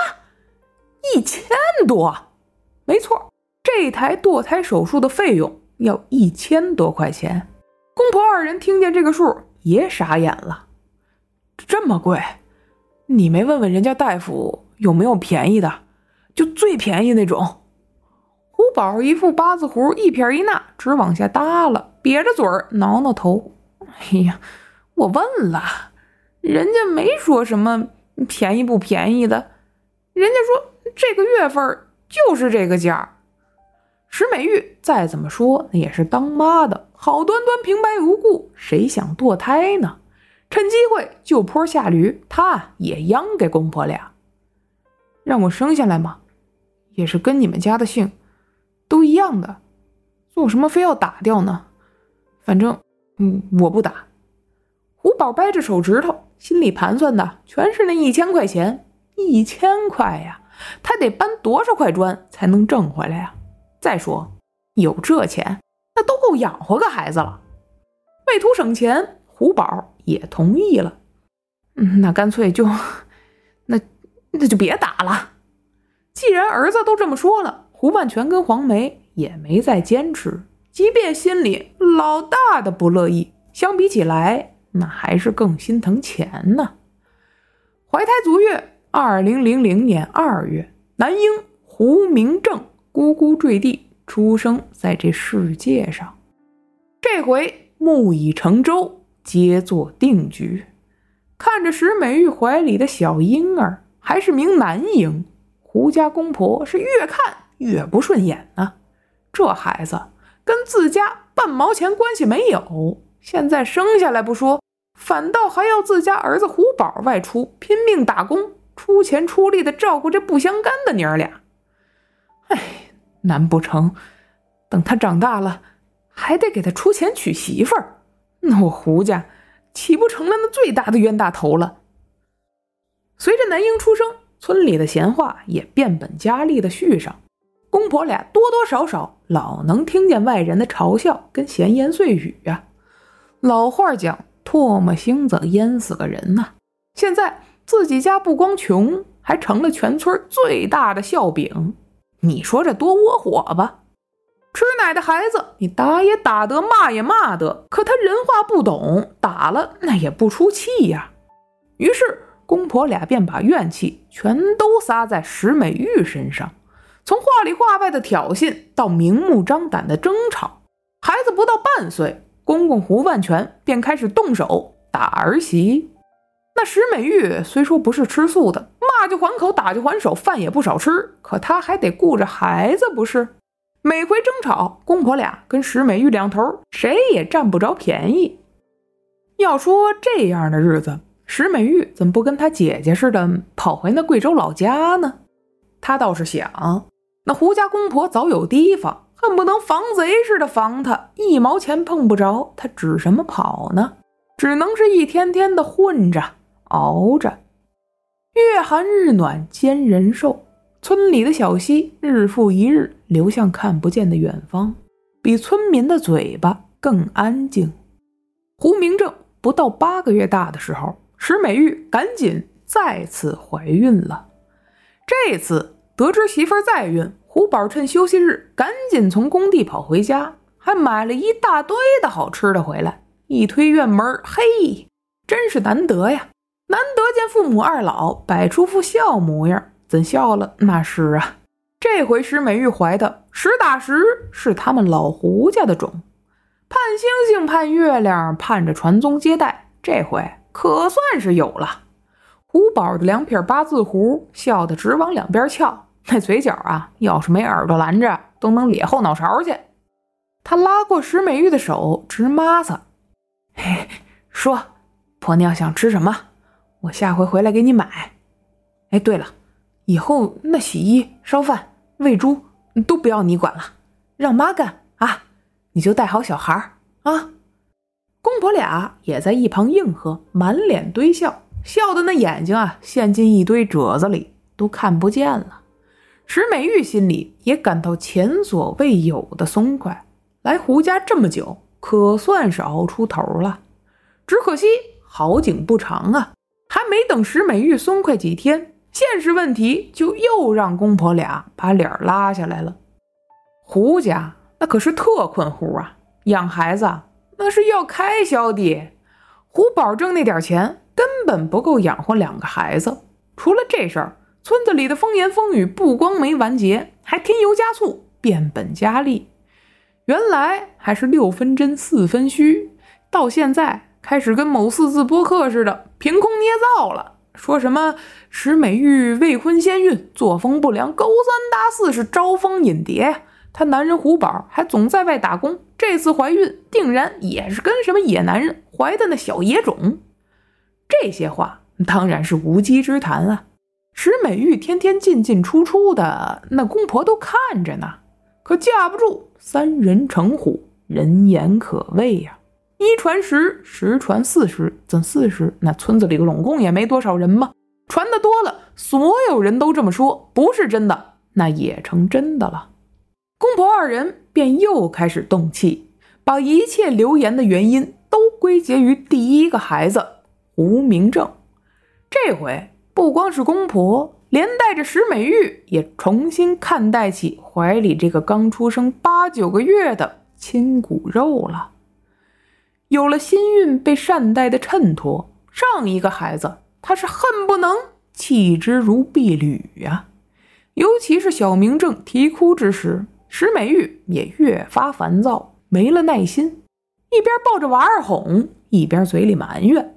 1000多？没错，这台堕胎手术的费用要1000多块钱。公婆二人听见这个数也傻眼了，这么贵？你没问问人家大夫有没有便宜的，就最便宜那种？胡宝一副八字胡，一撇一捺，直往下耷了，瘪着嘴儿挠挠头。哎呀，我问了，人家没说什么便宜不便宜的，人家说这个月份就是这个价。石美玉再怎么说那也是当妈的，好端端平白无故，谁想堕胎呢？趁机会就坡下驴，他也央给公婆俩，让我生下来嘛，也是跟你们家的姓都一样的，做什么非要打掉呢？反正我不打。胡宝掰着手指头，心里盘算的全是那1000块钱。1000块呀，他得搬多少块砖才能挣回来呀？再说有这钱，那都够养活个孩子了。为图省钱，胡宝也同意了。那干脆就那就别打了。既然儿子都这么说了，胡万全跟黄梅也没再坚持，即便心里老大的不乐意，相比起来那还是更心疼钱呢。怀胎足月，2000年2月，男婴胡明正咕咕坠地，出生在这世界上。这回木已成舟，皆作定局。看着石美玉怀里的小婴儿，还是名男婴，胡家公婆是越看越不顺眼啊。这孩子跟自家半毛钱关系没有，现在生下来不说，反倒还要自家儿子胡宝外出拼命打工，出钱出力的照顾这不相干的娘俩。难不成等他长大了还得给他出钱娶媳妇儿？那我胡家岂不成了那最大的冤大头了？随着男婴出生，村里的闲话也变本加厉的续上，公婆俩多多少少老能听见外人的嘲笑跟闲言碎语啊。老话讲，唾沫星子淹死个人呐。现在自己家不光穷，还成了全村最大的笑柄，你说这多窝火吧？吃奶的孩子，你打也打得，骂也骂得，可他人话不懂，打了那也不出气呀。于是公婆俩便把怨气全都撒在石美玉身上，从话里话外的挑衅到明目张胆的争吵。孩子不到半岁，公公胡万全便开始动手打儿媳。那石美玉虽说不是吃素的，骂就还口，打就还手，饭也不少吃，可她还得顾着孩子不是？每回争吵，公婆俩跟石美玉两头谁也占不着便宜。要说这样的日子，石美玉怎么不跟她姐姐似的跑回那贵州老家呢？她倒是想，那胡家公婆早有提防，恨不能防贼似的防她，1毛钱碰不着，她指什么跑呢？只能是一天天的混着熬着。月寒日暖兼人寿，村里的小溪日复一日流向看不见的远方，比村民的嘴巴更安静。胡明正不到8个月大的时候，石美玉赶紧再次怀孕了。这次得知媳妇儿在孕，胡宝趁休息日赶紧从工地跑回家，还买了一大堆的好吃的回来。一推院门，嘿，真是难得呀！难得见父母二老摆出副笑模样，怎笑了？那是啊，这回石美玉怀的实打实是他们老胡家的种。盼星星盼月亮，盼着传宗接代，这回可算是有了。胡宝的2撇八字胡笑得直往两边翘， 那嘴角啊，要是没耳朵拦着，都能咧后脑勺去。他拉过石美玉的手，直抹擦。嘿，说，婆娘想吃什么？我下回回来给你买。哎，对了，以后那洗衣、烧饭、喂猪都不要你管了，让妈干啊！你就带好小孩啊！公婆俩也在一旁应和，满脸堆笑，笑的那眼睛啊，陷进一堆褶子里，都看不见了。石美玉心里也感到前所未有的松快，来胡家这么久，可算是熬出头了。只可惜好景不长啊，还没等石美玉松快几天，现实问题就又让公婆俩把脸拉下来了。胡家那可是特困户啊，养孩子那是要开销的。胡宝挣那点钱根本不够养活2个孩子，除了这事儿，村子里的风言风语不光没完结，还添油加醋，变本加厉。原来还是6分真4分虚，到现在开始跟某4字播客似的，凭空捏造了，说什么石美玉未婚先孕，作风不良，勾三搭四，是招蜂引蝶。她男人胡宝还总在外打工，这次怀孕定然也是跟什么野男人怀的那小野种。这些话当然是无稽之谈啊，石美玉天天进进出出的，那公婆都看着呢。可架不住3人成虎，人言可畏呀。1传10，10传40，怎40？那村子里拢共也没多少人嘛，传的多了，所有人都这么说，不是真的，那也成真的了。公婆2人便又开始动气，把一切流言的原因都归结于第1个孩子胡明正。这回不光是公婆，连带着石美玉也重新看待起怀里这个刚出生8、9个月的亲骨肉了。有了新孕被善待的衬托，上一个孩子他是恨不能弃之如敝履呀。尤其是小明正啼哭之时，石美玉也越发烦躁，没了耐心，一边抱着娃儿哄，一边嘴里埋怨：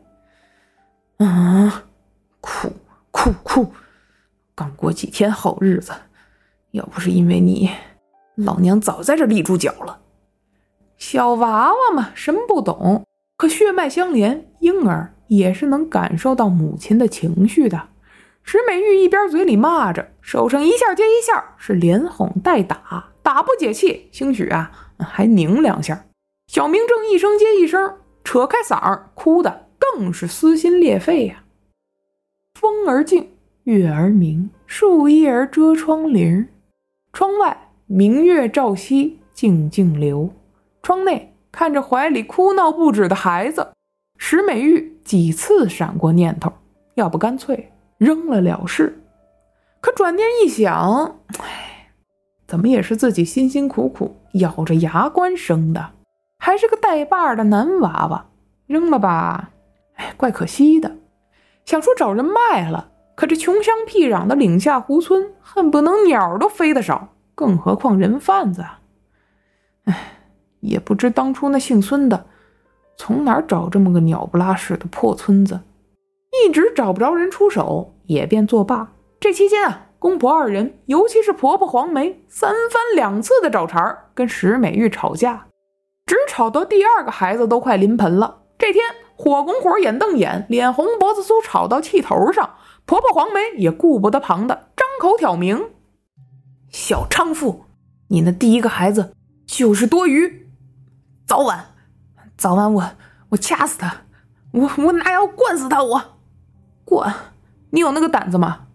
哭，刚过几天好日子，要不是因为你，老娘早在这立住脚了。小娃娃嘛，什么不懂，可血脉相连，婴儿也是能感受到母亲的情绪的。石美玉一边嘴里骂着，手上一下接一下，是连哄带打，打不解气，兴许还拧2下。小明正一声接一声，扯开嗓儿，哭得更是撕心裂肺呀。风儿静，月儿明，树叶儿遮窗棂，窗外明月照西，静静流。窗内看着怀里哭闹不止的孩子，石美玉几次闪过念头，要不干脆扔了事。可转念一想，怎么也是自己辛辛苦苦咬着牙关生的，还是个带把的男娃娃，扔了吧，怪可惜的。想说找人卖了，可这穷乡僻壤的岭下湖村，恨不能鸟都飞得少，更何况人贩子啊。也不知当初那姓孙的从哪儿找这么个鸟不拉屎的破村子，一直找不着人出手，也便作罢。这期间公婆2人，尤其是婆婆黄梅，3番2次的找茬，跟石美玉吵架，直吵到第2个孩子都快临盆了。这天火拱火，眼瞪眼，脸红脖子粗，吵到气头上，婆婆黄梅也顾不得旁的，张口挑明：小娼妇，你那第1个孩子就是多余，早晚我掐死他，我拿药灌死他，我灌，你有那个胆子吗？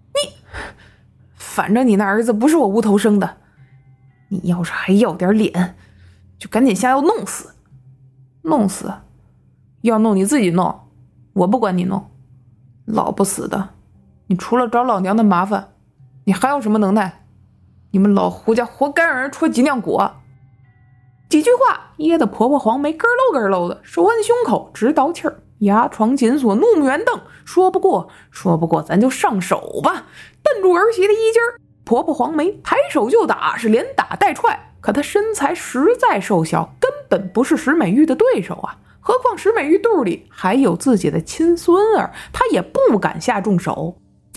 反正你那儿子不是我无头生的，你要是还要点脸，就赶紧下药弄死，要弄你自己弄，我不管你弄。老不死的，你除了找老娘的麻烦，你还有什么能耐？你们老胡家活该让人戳脊梁骨。几句话噎得婆婆黄梅咯喽的，手摁胸口直倒气儿，牙床紧锁，怒目圆瞪，说不过咱就上手吧。瞪住儿媳的衣襟，婆婆黄梅抬手就打，是连打带踹。可她身材实在瘦小，根本不是石美玉的对手啊。何况石美玉肚里还有自己的亲孙儿，她也不敢下重手。再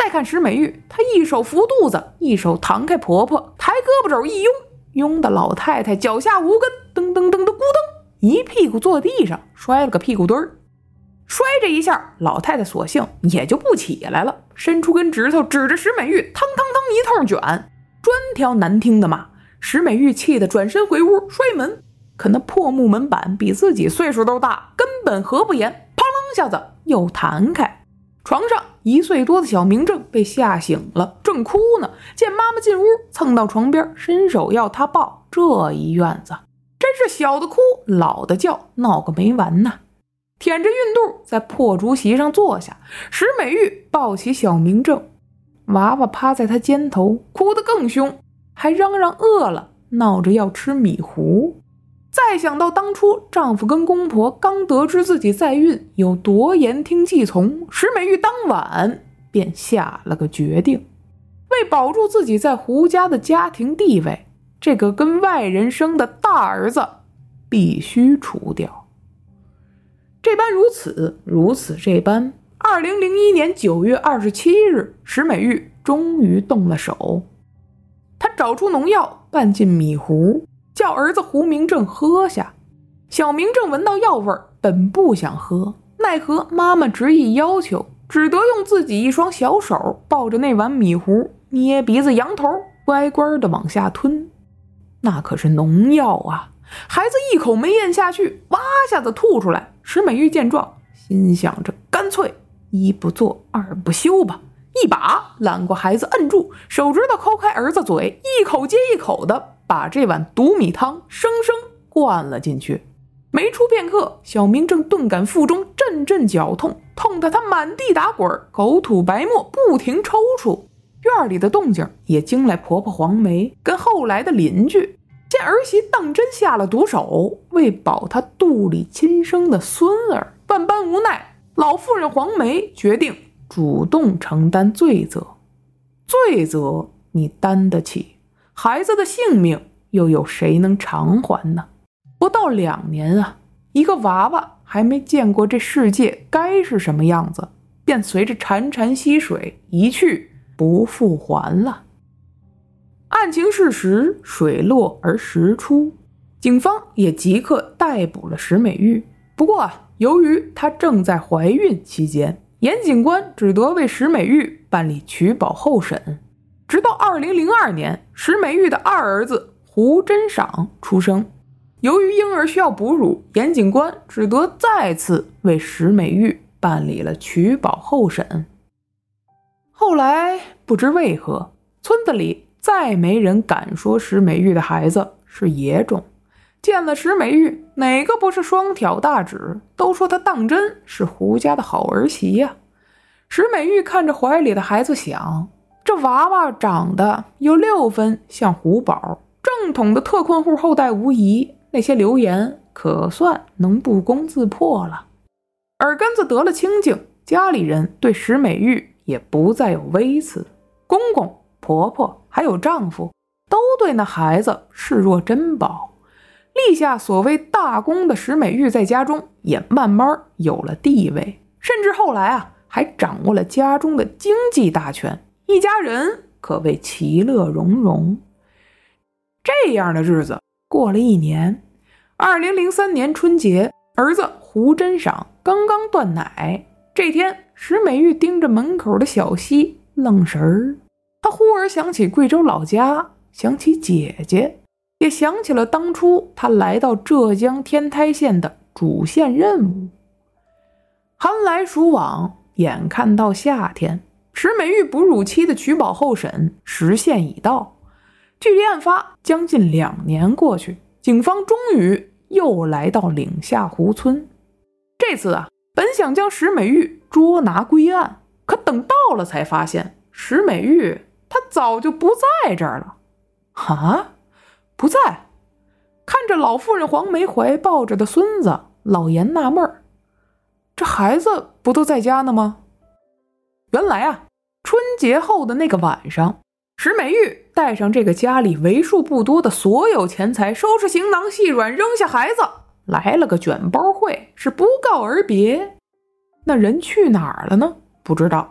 再看石美玉，她一手扶肚子，一手弹开婆婆，抬胳膊肘一拥，拥的老太太脚下无根，噔噔噔的咕噔，一屁股坐地上，摔了个屁股墩儿。摔这一下，老太太索性也就不起来了，伸出根指头指着石美玉，腾腾腾一通卷，专挑难听的骂。石美玉气得转身回屋摔门，可那破木门板比自己岁数都大，根本合不严，砰啷下子又弹开。床上1岁多的小明正被吓醒了，正哭呢，见妈妈进屋，蹭到床边，伸手要她抱。这一院子真是小的哭，老的叫，闹个没完呐。舔着孕肚在破竹席上坐下，石美玉抱起小明正，娃娃趴在她肩头，哭得更凶，还嚷嚷饿了，闹着要吃米糊。再想到当初丈夫跟公婆刚得知自己在孕有多言听计从，石美玉当晚便下了个决定，为保住自己在胡家的家庭地位，这个跟外人生的大儿子必须除掉。这般如此这般，2001年9月27日，石美玉终于动了手。她找出农药拌进米糊，叫儿子胡明正喝下。小明正闻到药味儿，本不想喝，奈何妈妈执意要求，只得用自己一双小手抱着那碗米糊，捏鼻子扬头，乖乖地往下吞。那可是农药啊，孩子一口没咽下去，哇下子吐出来。石美玉见状，心想着干脆一不做二不休吧，一把揽过孩子摁住，手指头抠开儿子嘴，一口接一口的把这碗毒米汤生生灌了进去。没出片刻，小明正顿感腹中阵阵绞痛，痛得他满地打滚，口吐白沫，不停抽搐。院里的动静也惊来婆婆黄梅跟后来的邻居，见儿媳当真下了毒手，为保她肚里亲生的孙儿，万般无奈，老妇人黄梅决定主动承担罪责。罪责你担得起，孩子的性命又有谁能偿还呢？不到2年啊，一个娃娃还没见过这世界该是什么样子，便随着潺潺溪水一去不复还了。案情事实水落而石出，警方也即刻逮捕了石美玉。不过由于她正在怀孕期间，严警官只得为石美玉办理取保候审。直到2002年，石美玉的二儿子胡真赏出生。由于婴儿需要哺乳，严警官只得再次为石美玉办理了取保候审。后来不知为何，村子里再没人敢说石美玉的孩子是野种。见了石美玉，哪个不是双挑大指，都说她当真是胡家的好儿媳呀。石美玉看着怀里的孩子想，这娃娃长得有6分像胡宝，正统的特困户后代无疑，那些流言可算能不攻自破了。耳根子得了清净，家里人对石美玉也不再有微词，公公、婆婆还有丈夫都对那孩子视若珍宝。立下所谓大功的石美玉在家中也慢慢有了地位，甚至后来还掌握了家中的经济大权，一家人可谓其乐融融。这样的日子过了1年，2003年春节，儿子胡真赏刚刚断奶。这天，石美玉盯着门口的小溪，愣神儿。她忽而想起贵州老家，想起姐姐，也想起了当初她来到浙江天台县的主线任务。寒来暑往，眼看到夏天，石美玉哺乳期的取保候审时限已到。距离案发将近2年过去，警方终于又来到岭下湖村。这次本想将石美玉捉拿归案，可等到了才发现，石美玉她早就不在这儿了。不在？看着老妇人黄梅怀抱着的孙子，老严纳闷儿，这孩子不都在家呢吗？原来春节后的那个晚上，石美玉带上这个家里为数不多的所有钱财，收拾行囊细软，扔下孩子，来了个卷包会，是不告而别。那人去哪儿了呢？不知道。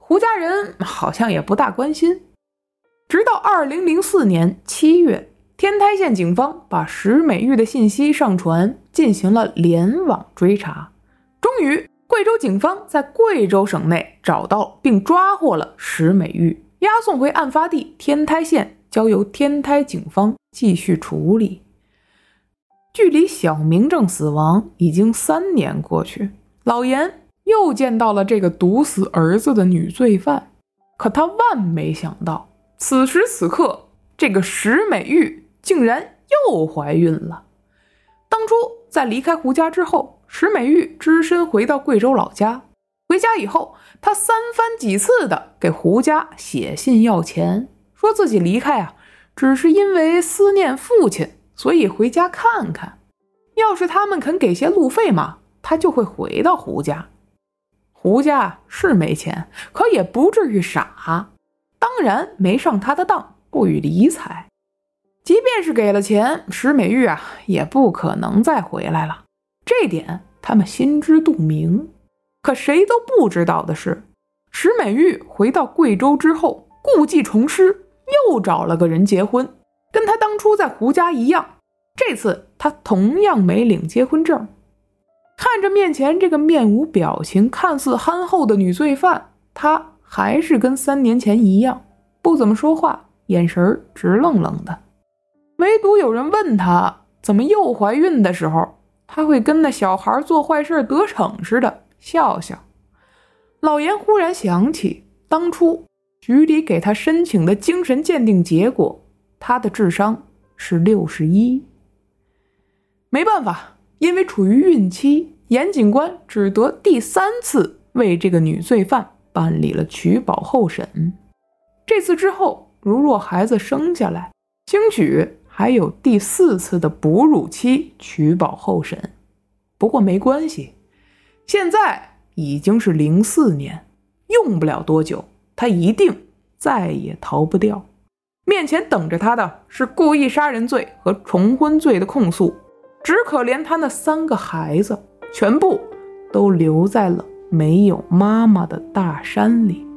胡家人好像也不大关心。直到2004年7月，天台县警方把石美玉的信息上传，进行了联网追查。终于，贵州警方在贵州省内找到并抓获了石美玉，押送回案发地天台县，交由天台警方继续处理。距离小明正死亡已经3年过去，老严又见到了这个毒死儿子的女罪犯，可他万没想到，此时此刻，这个石美玉竟然又怀孕了。当初在离开胡家之后，石美玉只身回到贵州老家。回家以后，她3番几次的给胡家写信要钱，说自己离开只是因为思念父亲，所以回家看看。要是他们肯给些路费嘛，她就会回到胡家。胡家是没钱，可也不至于傻，当然没上他的当，不予理睬。即便是给了钱，石美玉也不可能再回来了，这点他们心知肚明。可谁都不知道的是，石美玉回到贵州之后，故技重施，又找了个人结婚，跟他当初在胡家一样，这次他同样没领结婚证。看着面前这个面无表情、看似憨厚的女罪犯，他还是跟3年前一样，不怎么说话，眼神直愣愣的。唯独有人问他怎么又怀孕的时候，他会跟那小孩做坏事得逞似的笑笑。老严忽然想起当初局里给他申请的精神鉴定结果，他的智商是61。没办法，因为处于孕期，严警官只得第3次为这个女罪犯办理了取保候审。这次之后，如若孩子生下来，兴许还有第4次的哺乳期取保候审。不过没关系，现在已经是04年，用不了多久，他一定再也逃不掉。面前等着他的是故意杀人罪和重婚罪的控诉，只可怜他那3个孩子，全部都留在了没有妈妈的大山里。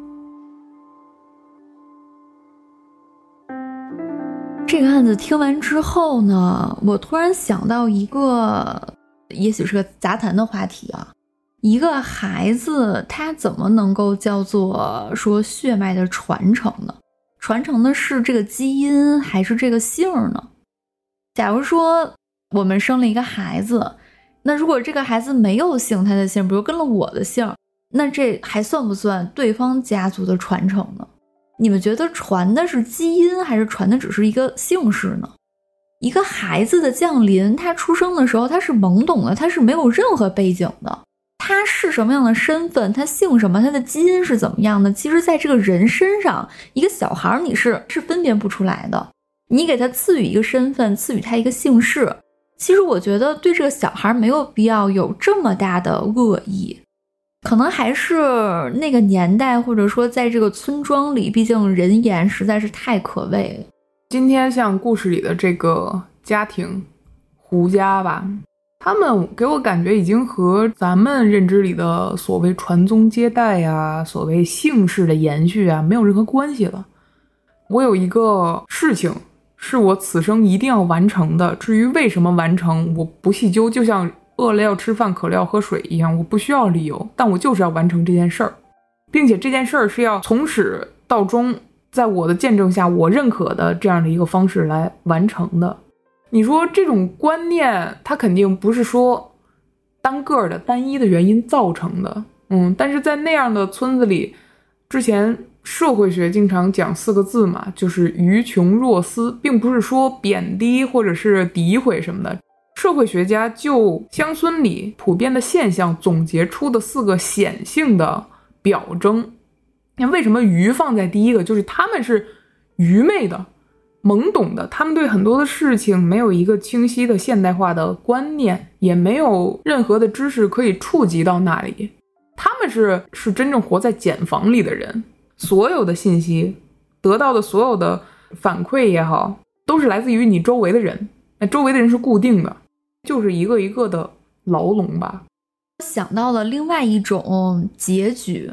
这个案子听完之后呢，我突然想到一个，也许是个杂谈的话题一个孩子他怎么能够叫做说血脉的传承呢？传承的是这个基因还是这个姓呢？假如说我们生了一个孩子，那如果这个孩子没有姓他的姓，比如跟了我的姓，那这还算不算对方家族的传承呢？你们觉得传的是基因还是传的只是一个姓氏呢？一个孩子的降临，他出生的时候他是懵懂的，他是没有任何背景的，他是什么样的身份，他姓什么，他的基因是怎么样的，其实在这个人身上，一个小孩你是分辨不出来的。你给他赐予一个身份，赐予他一个姓氏，其实我觉得对这个小孩没有必要有这么大的恶意。可能还是那个年代，或者说在这个村庄里，毕竟人言实在是太可畏了。 今天像故事里的这个家庭胡家吧，他们给我感觉已经和咱们认知里的所谓传宗接代所谓姓氏的延续没有任何关系了。我有一个事情是我此生一定要完成的，至于为什么完成我不细究，就像饿了要吃饭，渴了要喝水一样，我不需要理由，但我就是要完成这件事儿，并且这件事儿是要从始到终在我的见证下，我认可的这样的一个方式来完成的。你说这种观念它肯定不是说单个的单一的原因造成的，但是在那样的村子里，之前社会学经常讲4个字嘛，就是愚穷若斯，并不是说贬低或者是诋毁什么的。社会学家就乡村里普遍的现象总结出的4个显性的表征。那为什么愚放在第一个，就是他们是愚昧的、懵懂的，他们对很多的事情没有一个清晰的现代化的观念，也没有任何的知识可以触及到那里。他们是真正活在茧房里的人，所有的信息得到的所有的反馈也好，都是来自于你周围的人，周围的人是固定的，就是一个一个的牢笼吧。 想到了另外一种结局，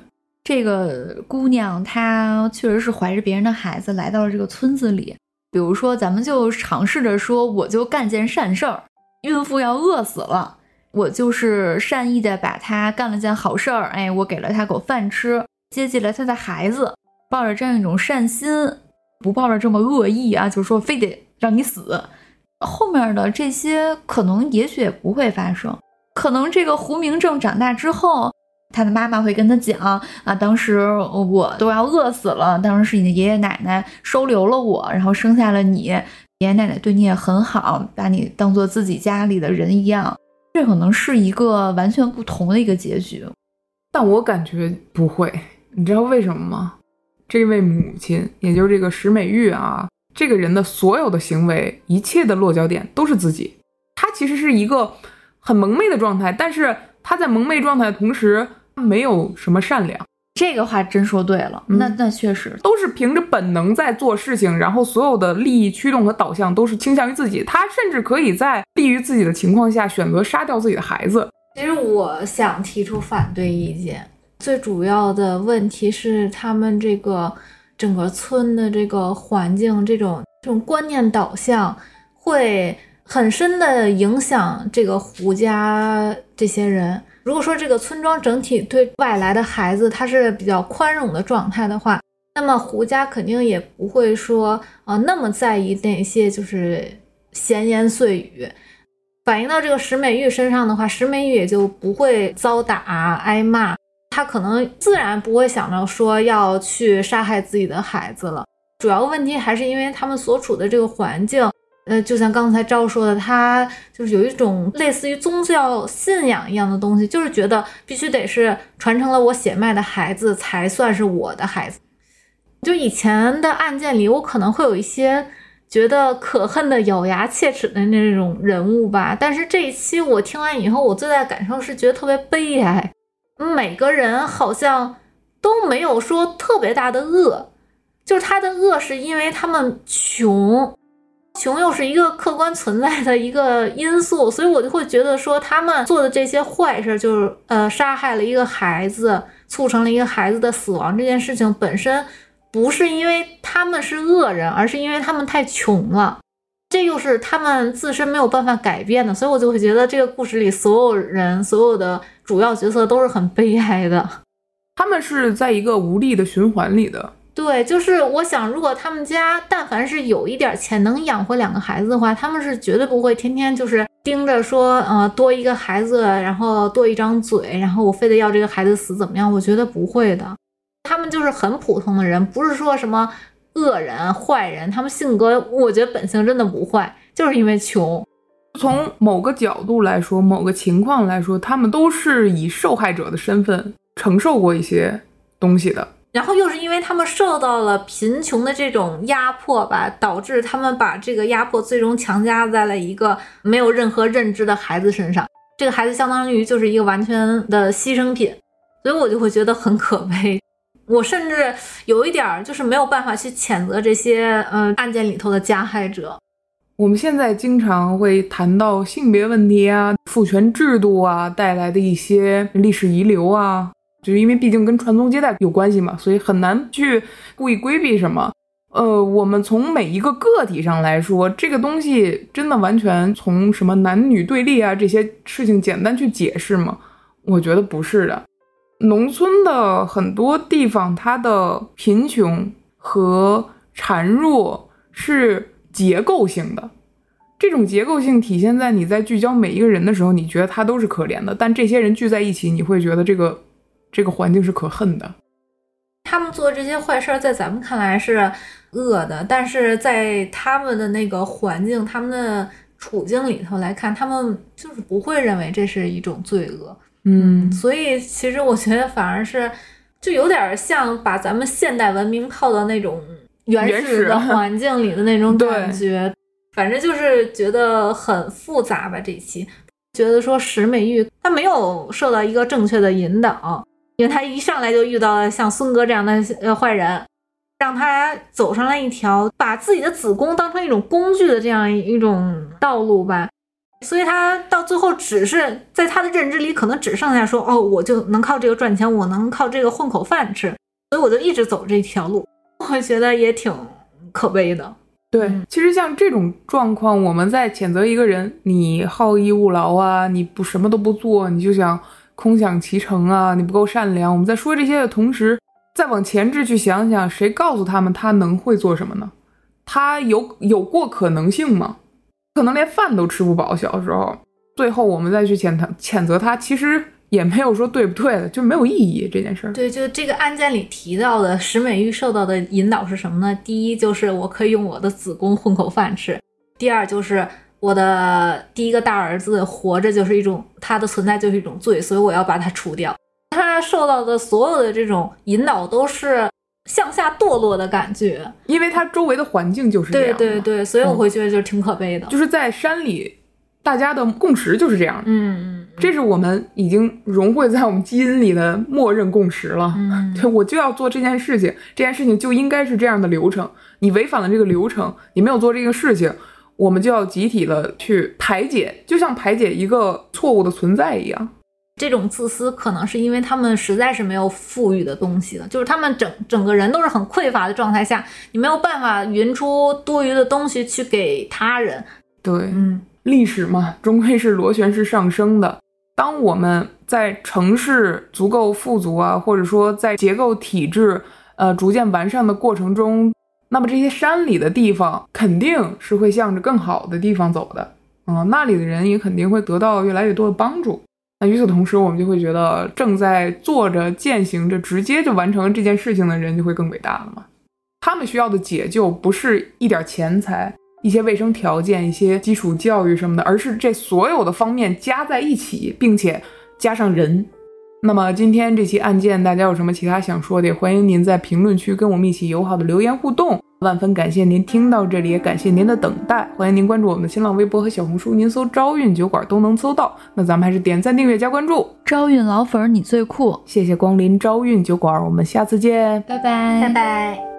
这个姑娘她确实是怀着别人的孩子来到了这个村子里。比如说咱们就尝试着说，我就干件善事儿，孕妇要饿死了，我就是善意的把她干了件好事儿，哎，我给了她口饭吃，接济了她的孩子，抱着这样一种善心，不抱着这么恶意啊，就是说非得让你死。后面的这些可能也许也不会发生，可能这个胡明正长大之后，他的妈妈会跟他讲啊，当时我都要饿死了，当时是你的爷爷奶奶收留了我，然后生下了你，爷爷奶奶对你也很好，把你当做自己家里的人一样。这可能是一个完全不同的一个结局。 但我感觉不会，你知道为什么吗？这位母亲，也就是这个石美玉啊，这个人的所有的行为，一切的落脚点都是自己。她其实是一个很蒙昧的状态，但是她在蒙昧状态的同时没有什么善良。 这个话真说对了，那确实都是凭着本能在做事情，然后所有的利益驱动和导向都是倾向于自己。他甚至可以在利于自己的情况下选择杀掉自己的孩子。 其实我想提出反对意见，最主要的问题是他们这个整个村的这个环境，这种观念导向会很深的影响这个胡家这些人。如果说这个村庄整体对外来的孩子他是比较宽容的状态的话，那么胡家肯定也不会说那么在意那些就是闲言碎语。反映到这个石美玉身上的话，石美玉也就不会遭打挨骂，他可能自然不会想着说要去杀害自己的孩子了。主要问题还是因为他们所处的这个环境，就像刚才赵说的，他就是有一种类似于宗教信仰一样的东西，就是觉得必须得是传承了我血脉的孩子才算是我的孩子。就以前的案件里，我可能会有一些觉得可恨的咬牙切齿的那种人物吧，但是这一期我听完以后，我最大的感受是觉得特别悲哀。每个人好像都没有说特别大的恶，就是他的恶是因为他们穷又是一个客观存在的一个因素，所以我就会觉得说他们做的这些坏事，就是杀害了一个孩子，促成了一个孩子的死亡，这件事情本身不是因为他们是恶人，而是因为他们太穷了，这又是他们自身没有办法改变的，所以我就会觉得这个故事里所有人所有的主要角色都是很悲哀的， 他们是在一个无力的循环里的。 对，就是我想如果他们家但凡是有一点钱能养活2个孩子的话，他们是绝对不会天天就是盯着说多一个孩子然后多一张嘴，然后我非得要这个孩子死怎么样，我觉得不会的。他们就是很普通的人，不是说什么恶人坏人，他们性格我觉得本性真的不坏，就是因为穷。 从某个角度来说，某个情况来说，他们都是以受害者的身份承受过一些东西的， 然后又是因为他们受到了贫穷的这种压迫吧，导致他们把这个压迫最终强加在了一个没有任何认知的孩子身上，这个孩子相当于就是一个完全的牺牲品，所以我就会觉得很可悲。我甚至有一点就是没有办法去谴责这些案件里头的加害者。 我们现在经常会谈到性别问题啊、父权制度啊带来的一些历史遗留啊，就是因为毕竟跟传宗接代有关系嘛，所以很难去故意规避什么。我们从每一个个体上来说，这个东西真的完全从什么男女对立啊这些事情简单去解释吗？我觉得不是的。农村的很多地方，它的贫穷和孱弱是结构性的，这种结构性体现在你在聚焦每一个人的时候，你觉得他都是可怜的，但这些人聚在一起，你会觉得这个环境是可恨的。 他们做这些坏事在咱们看来是恶的，但是在他们的那个环境、他们的处境里头来看，他们就是不会认为这是一种罪恶。所以其实我觉得反而是就有点像把咱们现代文明泡到那种原始的环境里的那种感觉。反正就是觉得很复杂吧。这一期觉得说石美玉她没有受到一个正确的引导，因为她一上来就遇到了像孙哥这样的坏人，让她走上了一条把自己的子宫当成一种工具的这样一种道路吧。 所以他到最后只是在他的认知里可能只剩下说，哦，我就能靠这个赚钱，我能靠这个混口饭吃，所以我就一直走这条路，我觉得也挺可悲的。 对，其实像这种状况，我们在谴责一个人，你好逸恶劳啊，你不什么都不做，你就想空想其成啊，你不够善良，我们在说这些的同时，再往前置去想想，谁告诉他们他能会做什么呢？他有过可能性吗？可能连饭都吃不饱，小时候，最后我们再去谴责他，其实也没有说对不对的，就没有意义这件事儿。 对，就这个案件里提到的石美玉受到的引导是什么呢？第一就是我可以用我的子宫混口饭吃，第二就是我的第一个大儿子活着就是一种，他的存在就是一种罪，所以我要把他除掉。他受到的所有的这种引导都是向下堕落的感觉， 因为他周围的环境就是这样。 对，所以我会觉得就是挺可悲的。 就是在山里，大家的共识就是这样的。这是我们已经融汇在我们基因里的默认共识了。对，我就要做这件事情，这件事情就应该是这样的流程。你违反了这个流程，你没有做这个事情，我们就要集体的去排解，就像排解一个错误的存在一样。 这种自私可能是因为他们实在是没有富裕的东西了，就是他们整个人都是很匮乏的状态下，你没有办法匀出多余的东西去给他人。 对，历史嘛，终归是螺旋式上升的。当我们在城市足够富足啊，或者说在结构体制逐渐完善的过程中，那么这些山里的地方肯定是会向着更好的地方走的。那里的人也肯定会得到越来越多的帮助。那与此同时，我们就会觉得正在做着践行着直接就完成这件事情的人就会更伟大了嘛。他们需要的解救不是一点钱财，一些卫生条件，一些基础教育什么的，而是这所有的方面加在一起，并且加上人。那么今天这期案件大家有什么其他想说的，也欢迎您在评论区跟我们一起友好的留言互动。万分感谢您听到这里，也感谢您的等待。欢迎您关注我们的新浪微博和小红书，您搜朝韵酒馆都能搜到。那咱们还是点赞订阅加关注。 朝韵老粉你最酷， 谢谢光临朝韵酒馆，我们下次见， 拜拜拜拜。